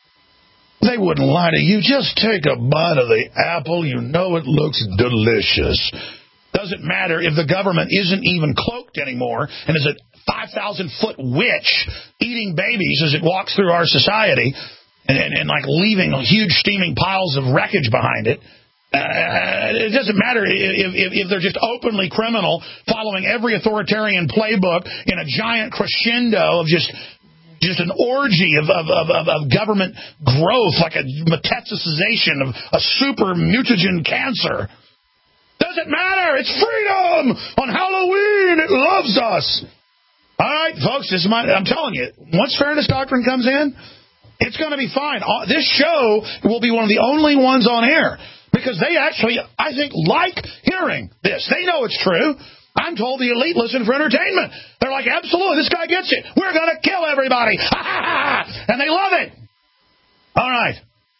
They wouldn't lie to you. Just take a bite of the apple. You know it looks delicious. Doesn't matter if the government isn't even cloaked anymore and is a five thousand foot witch eating babies as it walks through our society and, and, and like leaving huge steaming piles of wreckage behind it. Uh, it doesn't matter if, if, if they're just openly criminal, following every authoritarian playbook in a giant crescendo of just just an orgy of, of, of, of government growth, like a metastasization of a super mutagen cancer. Doesn't matter. It's freedom on Halloween. It loves us. All right, folks, this is my, I'm telling you, once Fairness Doctrine comes in, it's going to be fine. This show will be one of the only ones on air. Because they actually, I think, like hearing this. They know it's true. I'm told the elite listen for entertainment. They're like, absolutely, this guy gets it. We're going to kill everybody. Ha, ha, ha. And they love it. All right.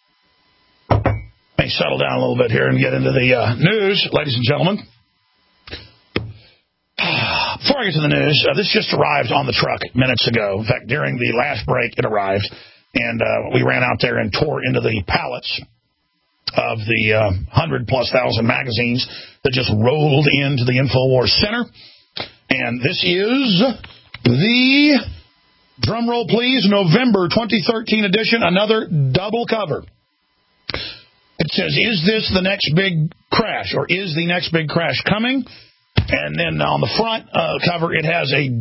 Let me settle down a little bit here and get into the uh, news, ladies and gentlemen. Before I get to the news, uh, this just arrived on the truck minutes ago. In fact, during the last break, it arrived. And uh, we ran out there and tore into the pallets of the uh, hundred-plus thousand magazines that just rolled into the InfoWars Center. And this is the, drumroll please, November twenty thirteen edition, another double cover. It says, is this the next big crash, or is the next big crash coming? And then on the front uh, cover, it has a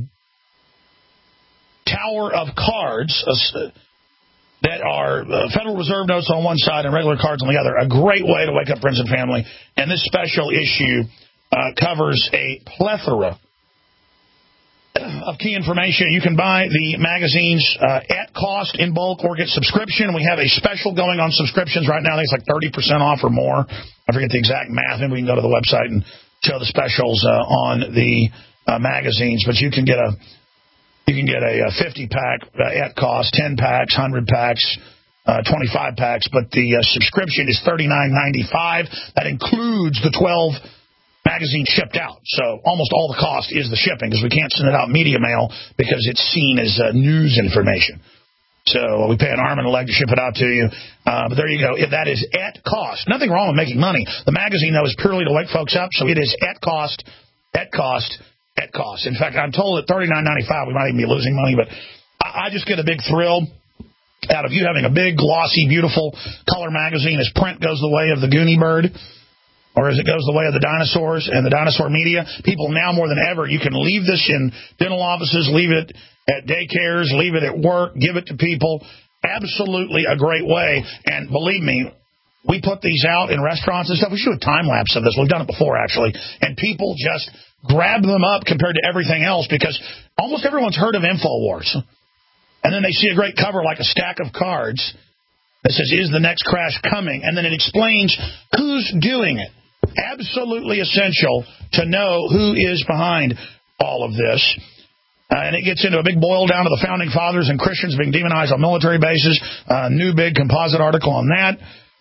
tower of cards, uh, that are uh, Federal Reserve notes on one side and regular cards on the other. A great way to wake up friends and family. And this special issue uh, covers a plethora uh, of key information. You can buy the magazines uh, at cost in bulk or get subscription. We have a special going on subscriptions right now. I think it's like thirty percent off or more. I forget the exact math. Maybe we can go to the website and show the specials uh, on the uh, magazines. But you can get a you can get a fifty pack uh, at cost, ten packs, one hundred packs, uh, twenty-five packs. But the uh, subscription is thirty-nine ninety-five. That includes the twelve magazine shipped out. So almost all the cost is the shipping because we can't send it out media mail because it's seen as uh, news information. So we pay an arm and a leg to ship it out to you. Uh, but there you go. If that is at cost. Nothing wrong with making money. The magazine, though, is purely to wake folks up. So it is at cost, at cost, at cost. In fact, I'm told at thirty-nine ninety-five we might even be losing money. But I, I just get a big thrill out of you having a big, glossy, beautiful color magazine as print goes the way of the Goonie bird. Or as it goes the way of the dinosaurs and the dinosaur media, people now more than ever, you can leave this in dental offices, leave it at daycares, leave it at work, give it to people. Absolutely a great way. And believe me, we put these out in restaurants and stuff. We should do a time-lapse of this. We've done it before, actually. And people just grab them up compared to everything else because almost everyone's heard of InfoWars. And then they see a great cover like a stack of cards that says, is the next crash coming? And then it explains who's doing it. Absolutely essential to know who is behind all of this. Uh, and it gets into a big boil down to the founding fathers and Christians being demonized on military bases. Uh, new big composite article on that.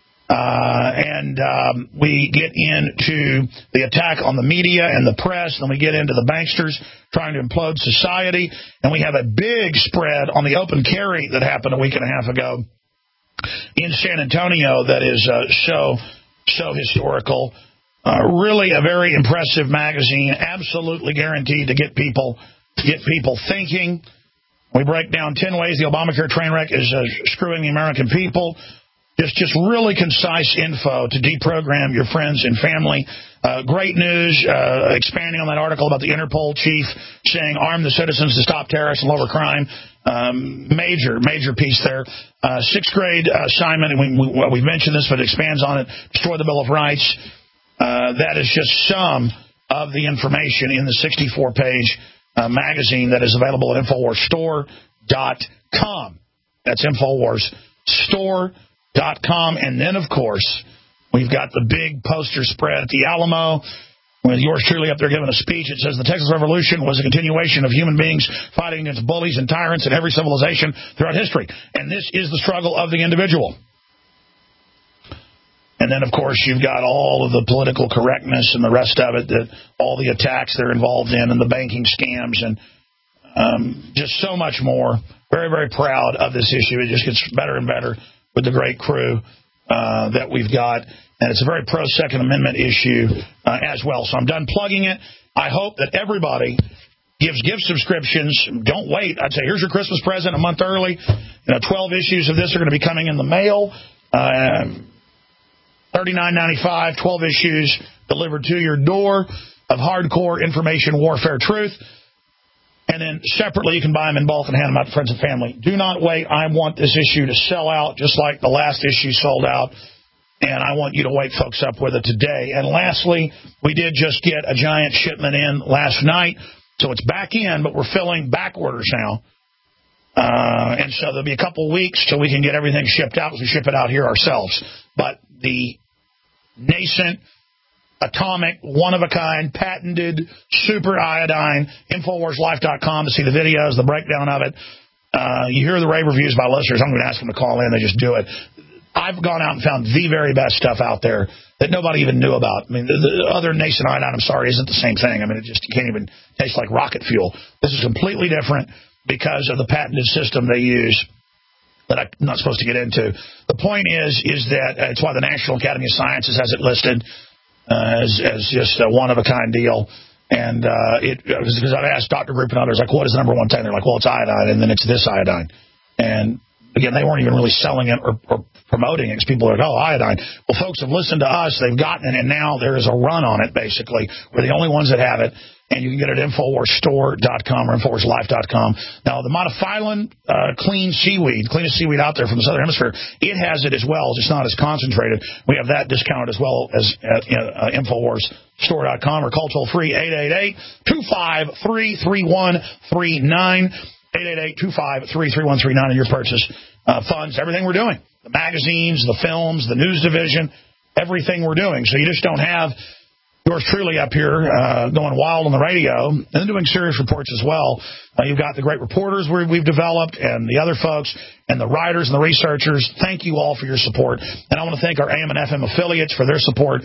Uh, and um, we get into the attack on the media and the press. Then we get into the banksters trying to implode society. And we have a big spread on the open carry that happened a week and a half ago in San Antonio that is uh, so, so historical. Uh, really a very impressive magazine, absolutely guaranteed to get people get people thinking. We break down ten ways the Obamacare train wreck is uh, screwing the American people. Just just really concise info to deprogram your friends and family. Uh, great news, uh, expanding on that article about the Interpol chief saying arm the citizens to stop terrorists and lower crime. Um, major, major piece there. Uh, sixth grade uh, assignment, and we, we, well, we've mentioned this, but it expands on it, destroy the Bill of Rights. Uh, that is just some of the information in the sixty-four page uh, magazine that is available at Infowars Store dot com. That's Infowars Store dot com. And then, of course, we've got the big poster spread at the Alamo with yours truly up there giving a speech. It says the Texas Revolution was a continuation of human beings fighting against bullies and tyrants in every civilization throughout history. And this is the struggle of the individual. And then, of course, you've got all of the political correctness and the rest of it, that all the attacks they're involved in and the banking scams and um, just so much more. Very, very proud of this issue. It just gets better and better with the great crew uh, that we've got. And it's a very pro-Second Amendment issue uh, as well. So I'm done plugging it. I hope that everybody gives gift subscriptions. Don't wait. I'd say here's your Christmas present a month early. You know, twelve issues of this are going to be coming in the mail. Uh, thirty-nine ninety-five, twelve issues delivered to your door of hardcore information warfare truth. And then separately, you can buy them in bulk and hand them out to friends and family. Do not wait. I want this issue to sell out just like the last issue sold out. And I want you to wake folks up with it today. And lastly, we did just get a giant shipment in last night. So it's back in, but we're filling back orders now. Uh, and so there'll be a couple weeks till we can get everything shipped out because we ship it out here ourselves. But the nascent, atomic, one-of-a-kind, patented, super iodine, Infowars Life dot com to see the videos, the breakdown of it. Uh, you hear the rave reviews by listeners. I'm going to ask them to call in. They just do it. I've gone out and found the very best stuff out there that nobody even knew about. I mean, the, the other nascent iodine, I'm sorry, isn't the same thing. I mean, it just you can't even taste like rocket fuel. This is completely different because of the patented system they use that I'm not supposed to get into. The point is, is that uh, it's why the National Academy of Sciences has it listed uh, as, as just a one-of-a-kind deal. And uh, it because I've asked Doctor Group and others, like, what is the number one thing? They're like, well, it's iodine, and then it's this iodine. And again, they weren't even really selling it or, or promoting it because people are like, oh, iodine. Well, folks have listened to us. They've gotten it, and now there is a run on it, basically. We're the only ones that have it. And you can get it at Infowars Store dot com or Infowars Life dot com. Now, the monofilin uh, clean seaweed, cleanest seaweed out there from the Southern Hemisphere, it has it as well. It's not as concentrated. We have that discounted as well as at uh, Infowars Store dot com or call toll-free eight eight eight, two five three, three one three nine, eight eight eight, two five three, three one three nine, and your purchase uh, funds everything we're doing. The magazines, the films, the news division, everything we're doing. So you just don't have yours truly up here uh, going wild on the radio and then doing serious reports as well. Uh, you've got the great reporters we, we've developed and the other folks and the writers and the researchers. Thank you all for your support. And I want to thank our A M and F M affiliates for their support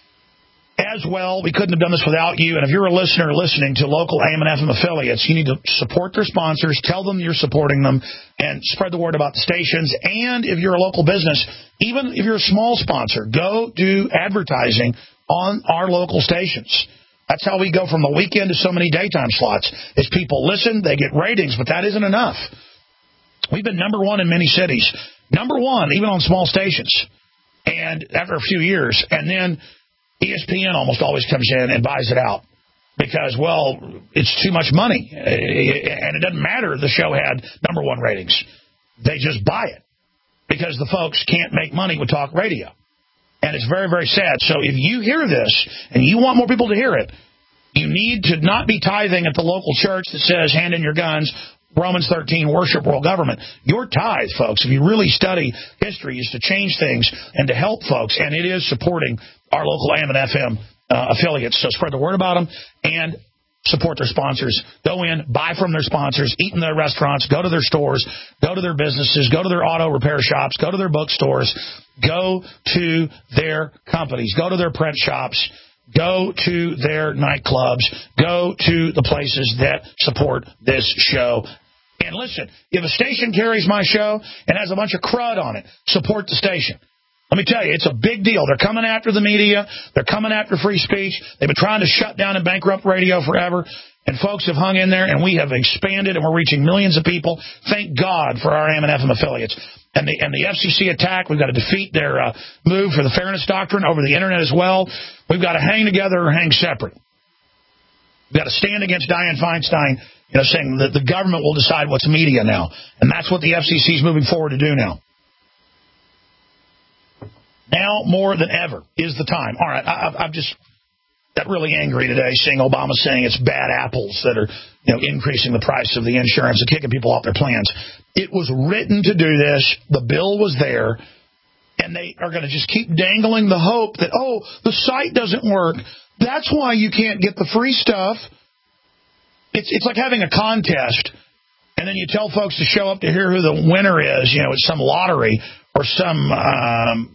as well. We couldn't have done this without you. And if you're a listener listening to local A M and F M affiliates, you need to support their sponsors, tell them you're supporting them, and spread the word about the stations. And if you're a local business, even if you're a small sponsor, go do advertising on our local stations. That's how we go from the weekend to so many daytime slots. Is people listen, they get ratings, but that isn't enough. We've been number one in many cities. Number one, even on small stations. And after a few years, and then E S P N almost always comes in and buys it out. Because, well, it's too much money. And it doesn't matter the show had number one ratings. They just buy it. Because the folks can't make money with talk radio. And it's very, very sad. So if you hear this and you want more people to hear it, you need to not be tithing at the local church that says, hand in your guns, Romans thirteen, worship world government. Your tithe, folks, if you really study history, is to change things and to help folks. And it is supporting our local A M and F M uh, affiliates. So spread the word about them and support their sponsors. Go in, buy from their sponsors, eat in their restaurants, go to their stores, go to their businesses, go to their auto repair shops, go to their bookstores, go to their companies, go to their print shops, go to their nightclubs, go to the places that support this show. And listen, if a station carries my show and has a bunch of crud on it, support the station. Let me tell you, it's a big deal. They're coming after the media. They're coming after free speech. They've been trying to shut down and bankrupt radio forever. And folks have hung in there, and we have expanded, and we're reaching millions of people. Thank God for our A M and F M affiliates. And the, and the F C C attack, we've got to defeat their uh, move for the fairness doctrine over the Internet as well. We've got to hang together or hang separate. We've got to stand against Dianne Feinstein, you know, saying that the government will decide what's media now. And that's what the F C C is moving forward to do now. Now more than ever is the time. All right, I, I'm just got really angry today seeing Obama saying it's bad apples that are, you know, increasing the price of the insurance and kicking people off their plans. It was written to do this. The bill was there. And they are going to just keep dangling the hope that, oh, the site doesn't work. That's why you can't get the free stuff. It's it's like having a contest, and then you tell folks to show up to hear who the winner is. You know, it's some lottery or some um,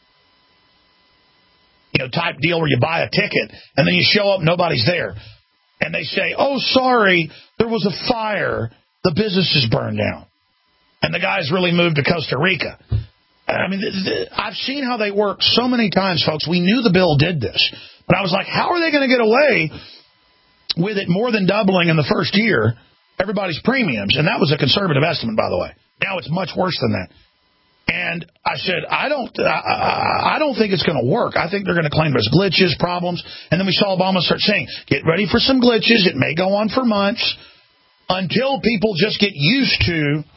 you know type deal where you buy a ticket, and then you show up, nobody's there, and they say, oh, sorry, there was a fire, the business is burned down, and the guy's really moved to Costa Rica. I mean, th- th- I've seen how they work so many times, folks. We knew the bill did this. But I was like, how are they going to get away with it more than doubling in the first year, everybody's premiums? And that was a conservative estimate, by the way. Now it's much worse than that. And I said, I don't I, I don't think it's going to work. I think they're going to claim there's glitches, problems. And then we saw Obama start saying, get ready for some glitches. It may go on for months until people just get used to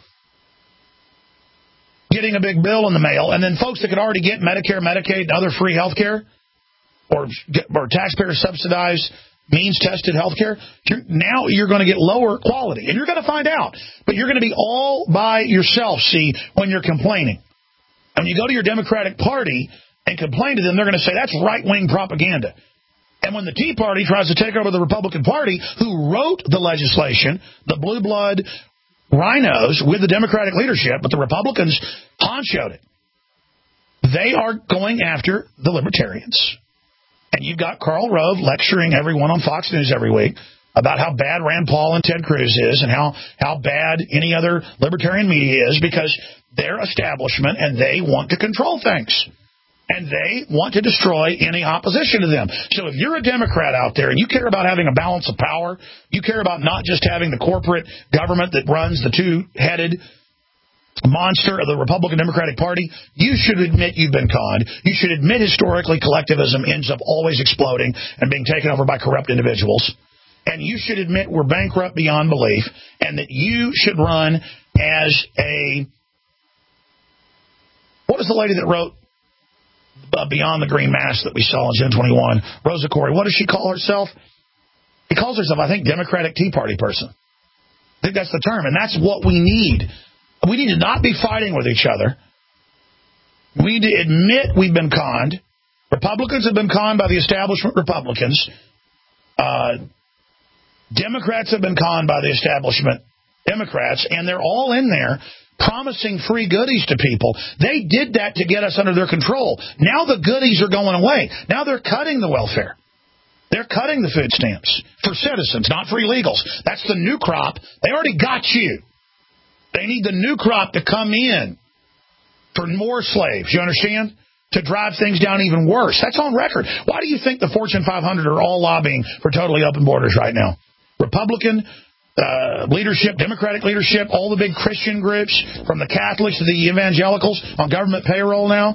getting a big bill in the mail, and then folks that could already get Medicare, Medicaid, and other free health care, or, or taxpayer-subsidized, means-tested health care, you're, now you're going to get lower quality. And you're going to find out. But you're going to be all by yourself, see, when you're complaining. And when you go to your Democratic Party and complain to them, they're going to say, that's right-wing propaganda. And when the Tea Party tries to take over the Republican Party, who wrote the legislation, the blue blood rhinos with the Democratic leadership, but the Republicans honchoed it. They are going after the libertarians. And you've got Karl Rove lecturing everyone on Fox News every week about how bad Rand Paul and Ted Cruz is and how, how bad any other libertarian media is because they're establishment and they want to control things. And they want to destroy any opposition to them. So if you're a Democrat out there and you care about having a balance of power, you care about not just having the corporate government that runs the two-headed monster of the Republican Democratic Party, you should admit you've been conned. You should admit historically collectivism ends up always exploding and being taken over by corrupt individuals. and you should admit we're bankrupt beyond belief, and that you should run as a... What was the lady that wrote uh, Beyond the Green Mask that we saw on Gen twenty-one? Rosa Corey. What does she call herself? She calls herself, I think, Democratic Tea Party person. I think that's the term, and that's what we need. We need to not be fighting with each other. We need to admit we've been conned. Republicans have been conned by the establishment Republicans. Uh, Democrats have been conned by the establishment Democrats, and they're all in there promising free goodies to people. They did that to get us under their control. Now the goodies are going away. Now they're cutting the welfare. They're cutting the food stamps for citizens, not for illegals. That's the new crop. They already got you. They need the new crop to come in for more slaves, you understand? To drive things down even worse. That's on record. Why do you think the Fortune five hundred are all lobbying for totally open borders right now? Republican uh, leadership, Democratic leadership, all the big Christian groups, from the Catholics to the evangelicals on government payroll now,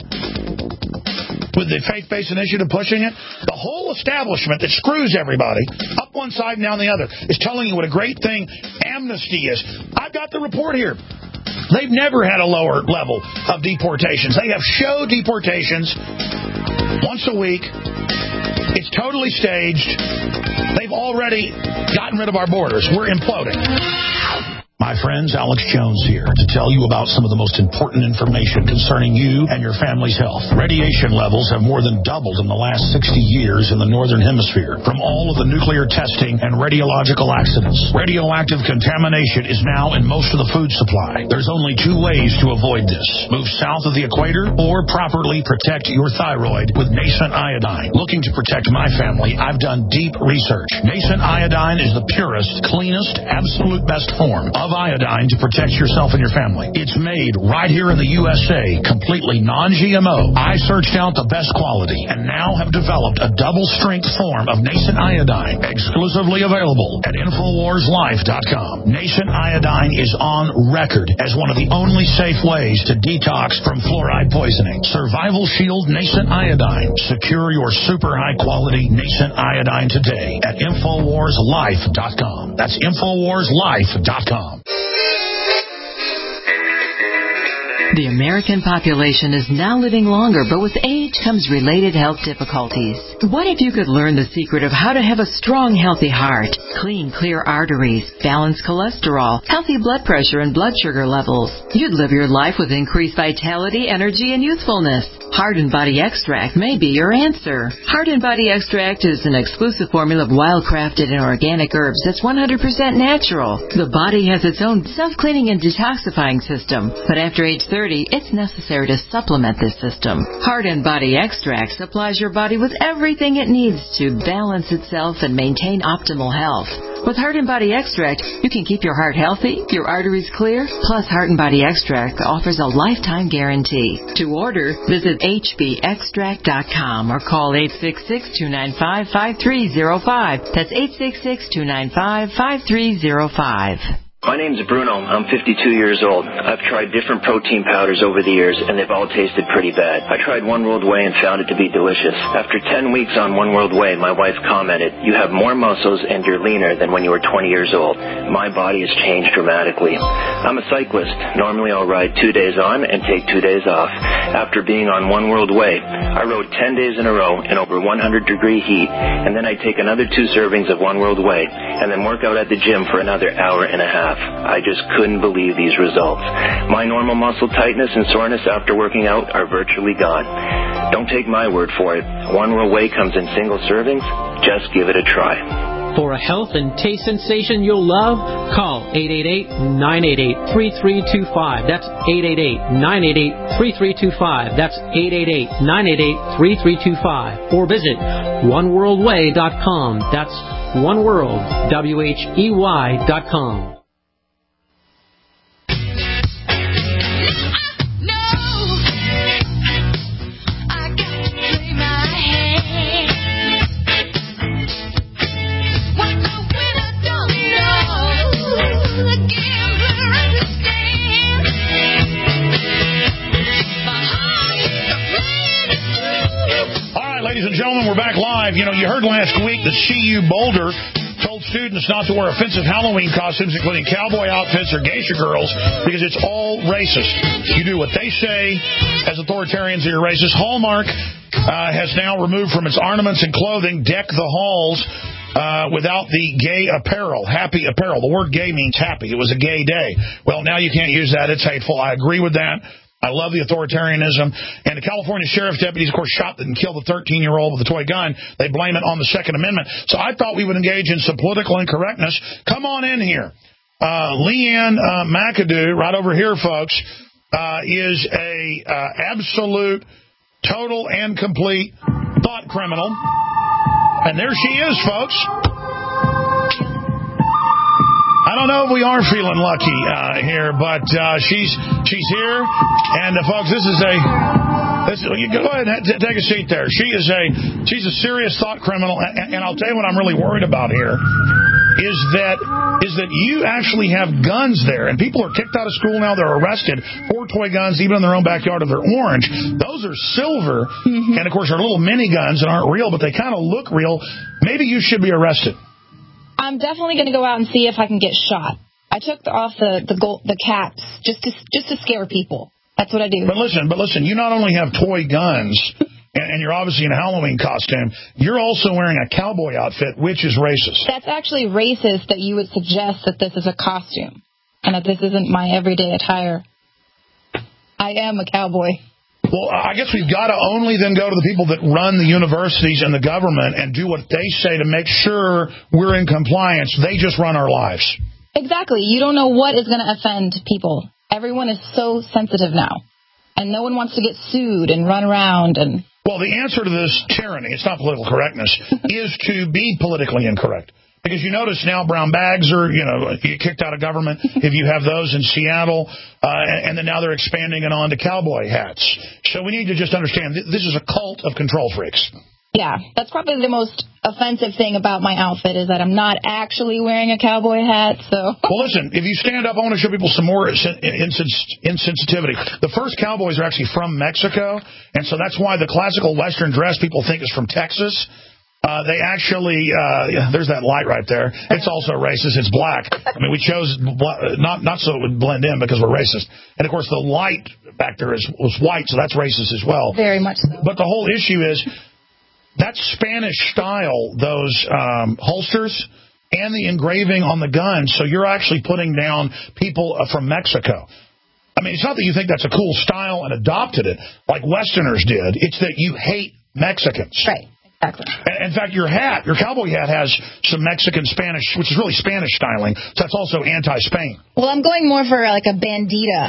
with the faith-based initiative pushing it. The whole establishment that screws everybody, up one side and down the other, is telling you what a great thing amnesty is. I've got the report here. They've never had a lower level of deportations. They have show deportations once a week. It's totally staged. They've already gotten rid of our borders. We're imploding. My friends, Alex Jones here to tell you about some of the most important information concerning you and your family's health. Radiation levels have more than doubled in the last sixty years in the Northern Hemisphere from all of the nuclear testing and radiological accidents. Radioactive contamination is now in most of the food supply. There's only two ways to avoid this. Move south of the equator or properly protect your thyroid with Nascent Iodine. Looking to protect my family, I've done deep research. Nascent Iodine is the purest, cleanest, absolute best form of iodine to protect yourself and your family. It's made right here in the U S A, completely non-G M O. I searched out the best quality and now have developed a double-strength form of Nascent Iodine, exclusively available at Infowars Life dot com. Nascent Iodine is on record as one of the only safe ways to detox from fluoride poisoning. Survival Shield Nascent Iodine. Secure your super high-quality Nascent Iodine today at Infowars Life dot com. That's Infowars Life dot com. The American population is now living longer, but with age comes related health difficulties. What if you could learn the secret of how to have a strong, healthy heart, clean, clear arteries, balanced cholesterol, healthy blood pressure and blood sugar levels? You'd live your life with increased vitality, energy, and youthfulness. Heart and Body Extract may be your answer. Heart and Body Extract is an exclusive formula of wild-crafted and organic herbs that's one hundred percent natural. The body has its own self-cleaning and detoxifying system, but after age thirty, it's necessary to supplement this system. Heart and Body Extract supplies your body with everything it needs to balance itself and maintain optimal health. With Heart and Body Extract, you can keep your heart healthy, your arteries clear, plus Heart and Body Extract offers a lifetime guarantee. To order, visit H B extract dot com or call eight six six, two nine five, five three zero five. That's eight six six, two nine five, five three zero five. My name's Bruno. I'm fifty-two years old. I've tried different protein powders over the years, and they've all tasted pretty bad. I tried One World Whey and found it to be delicious. After ten weeks on One World Whey, my wife commented, "You have more muscles and you're leaner than when you were twenty years old." My body has changed dramatically. I'm a cyclist. Normally I'll ride two days on and take two days off. After being on One World Whey, I rode ten days in a row in over one hundred degree heat, and then I take another two servings of One World Whey, and then work out at the gym for another hour and a half. I just couldn't believe these results. My normal muscle tightness and soreness after working out are virtually gone. Don't take my word for it. One World Whey comes in single servings. Just give it a try. For a health and taste sensation you'll love, call eight eight eight, nine eight eight, three three two five. That's eight eight eight, nine eight eight, three three two five. That's eight eight eight, nine eight eight, three three two five. Or visit one world way dot com. That's oneworld, W H E Y dot com. Ladies and gentlemen, we're back live. You know, you heard last week that C U Boulder told students not to wear offensive Halloween costumes, including cowboy outfits or geisha girls, because it's all racist. You do what they say as authoritarians, you're racist. Hallmark uh, has now removed from its ornaments and clothing, deck the halls uh, without the gay apparel, happy apparel. The word gay means happy. It was a gay day. Well, now you can't use that. It's hateful. I agree with that. I love the authoritarianism. And the California sheriff's deputies, of course, shot and killed the thirteen-year-old with a toy gun. They blame it on the Second Amendment. So I thought we would engage in some political incorrectness. Come on in here. Uh, Leanne uh, McAdoo, right over here, folks, uh, is a uh, absolute, total, and complete thought criminal. And there she is, folks. I don't know if we are feeling lucky uh, here, but uh, she's she's here, and uh, folks, this is a. This, you go ahead and t- take a seat there. She is a she's a serious thought criminal, and, and I'll tell you what I'm really worried about here is that is that you actually have guns there, and people are kicked out of school now. They're arrested for toy guns, even in their own backyard if they're orange. Those are silver, mm-hmm. and of course, are little mini guns that aren't real, but they kind of look real. Maybe you should be arrested. I'm definitely going to go out and see if I can get shot. I took off the the, gold, the caps just to just to scare people. That's what I do. But listen, but listen, you not only have toy guns, and, and you're obviously in a Halloween costume, you're also wearing a cowboy outfit, which is racist. That's actually racist that you would suggest that this is a costume and that this isn't my everyday attire. I am a cowboy. Well, I guess we've got to only then go to the people that run the universities and the government and do what they say to make sure we're in compliance. They just run our lives. Exactly. You don't know what is going to offend people. Everyone is so sensitive now, and no one wants to get sued and run around. And well, the answer to this tyranny, it's not political correctness, is to be politically incorrect. Because you notice now brown bags are, you know, kicked out of government if you have those in Seattle, uh, and then now they're expanding it on to cowboy hats. So we need to just understand this is a cult of control freaks. Yeah, that's probably the most offensive thing about my outfit is that I'm not actually wearing a cowboy hat. So, well, listen, if you stand up, I want to show people some more insens- insensitivity. The first cowboys are actually from Mexico, and so that's why the classical Western dress people think is from Texas. Uh, they actually, uh, yeah, there's that light right there. It's also racist. It's black. I mean, we chose bl- not not so it would blend in because we're racist. And, of course, the light back there is was white, so that's racist as well. Very much so. But the whole issue is that Spanish style, those um, holsters and the engraving on the gun, so you're actually putting down people uh, from Mexico. I mean, it's not that you think that's a cool style and adopted it like Westerners did. It's that you hate Mexicans. Right. Exactly. In fact, your hat, your cowboy hat has some Mexican Spanish, which is really Spanish styling, so that's also anti-Spain. Well, I'm going more for like a bandita.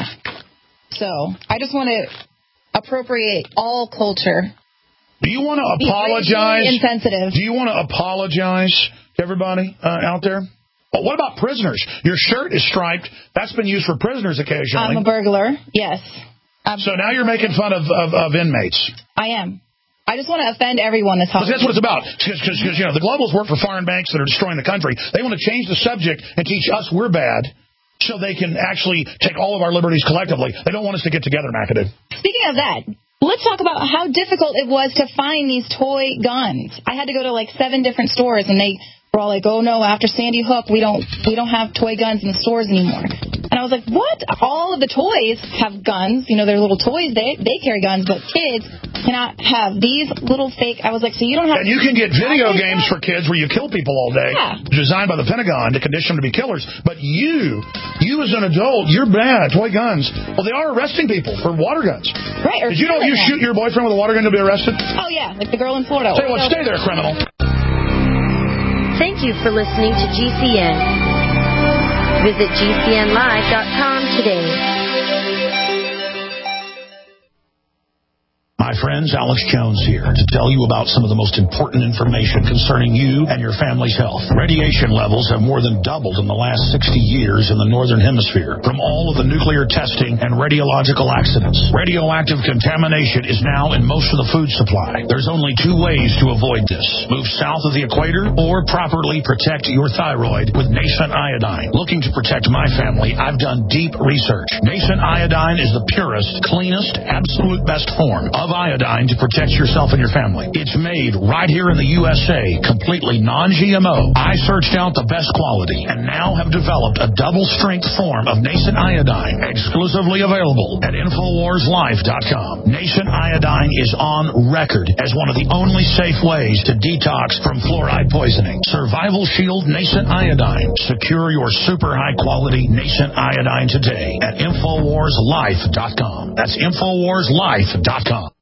So I just want to appropriate all culture. Do you want to apologize? Be insensitive. Do you want to apologize to everybody uh, out there? Well, what about prisoners? Your shirt is striped. That's been used for prisoners occasionally. I'm a burglar, yes. I'm so now you're making fun of, of, of inmates. I am. I just want to offend everyone this holiday. That's what it's about. Because, you know, the globalists work for foreign banks that are destroying the country. They want to change the subject and teach us we're bad so they can actually take all of our liberties collectively. They don't want us to get together, McAdoo. Speaking of that, let's talk about how difficult it was to find these toy guns. I had to go to like seven different stores, and they were all like, oh, no, after Sandy Hook, we don't we don't have toy guns in the stores anymore. And I was like, what? All of the toys have guns. You know, they're little toys. They they carry guns, but kids cannot have these little fake. I was like, so you don't have. And you can get video games for kids where you kill people all day, yeah. designed by the Pentagon to condition them to be killers. But you, you as an adult, you're bad. Toy guns. Well, they are arresting people for water guns. Right. Did you know if you shoot your boyfriend with a water gun, you'll be arrested? Oh, yeah, like the girl in Florida. Say what, stay there, criminal. Thank you for listening to G C N. Visit G C N live dot com today. My friends, Alex Jones here to tell you about some of the most important information concerning you and your family's health. Radiation levels have more than doubled in the last sixty years in the Northern Hemisphere from all of the nuclear testing and radiological accidents. Radioactive contamination is now in most of the food supply. There's only two ways to avoid this. Move south of the equator or properly protect your thyroid with Nascent Iodine. Looking to protect my family, I've done deep research. Nascent Iodine is the purest, cleanest, absolute best form of iodine to protect yourself and your family. It's made right here in the U S A, completely non G M O. I searched out the best quality and now have developed a double-strength form of Nascent Iodine, exclusively available at Infowars Life dot com. Nascent Iodine is on record as one of the only safe ways to detox from fluoride poisoning. Survival Shield Nascent Iodine. Secure your super high-quality Nascent Iodine today at Infowars Life dot com. That's Infowars Life dot com.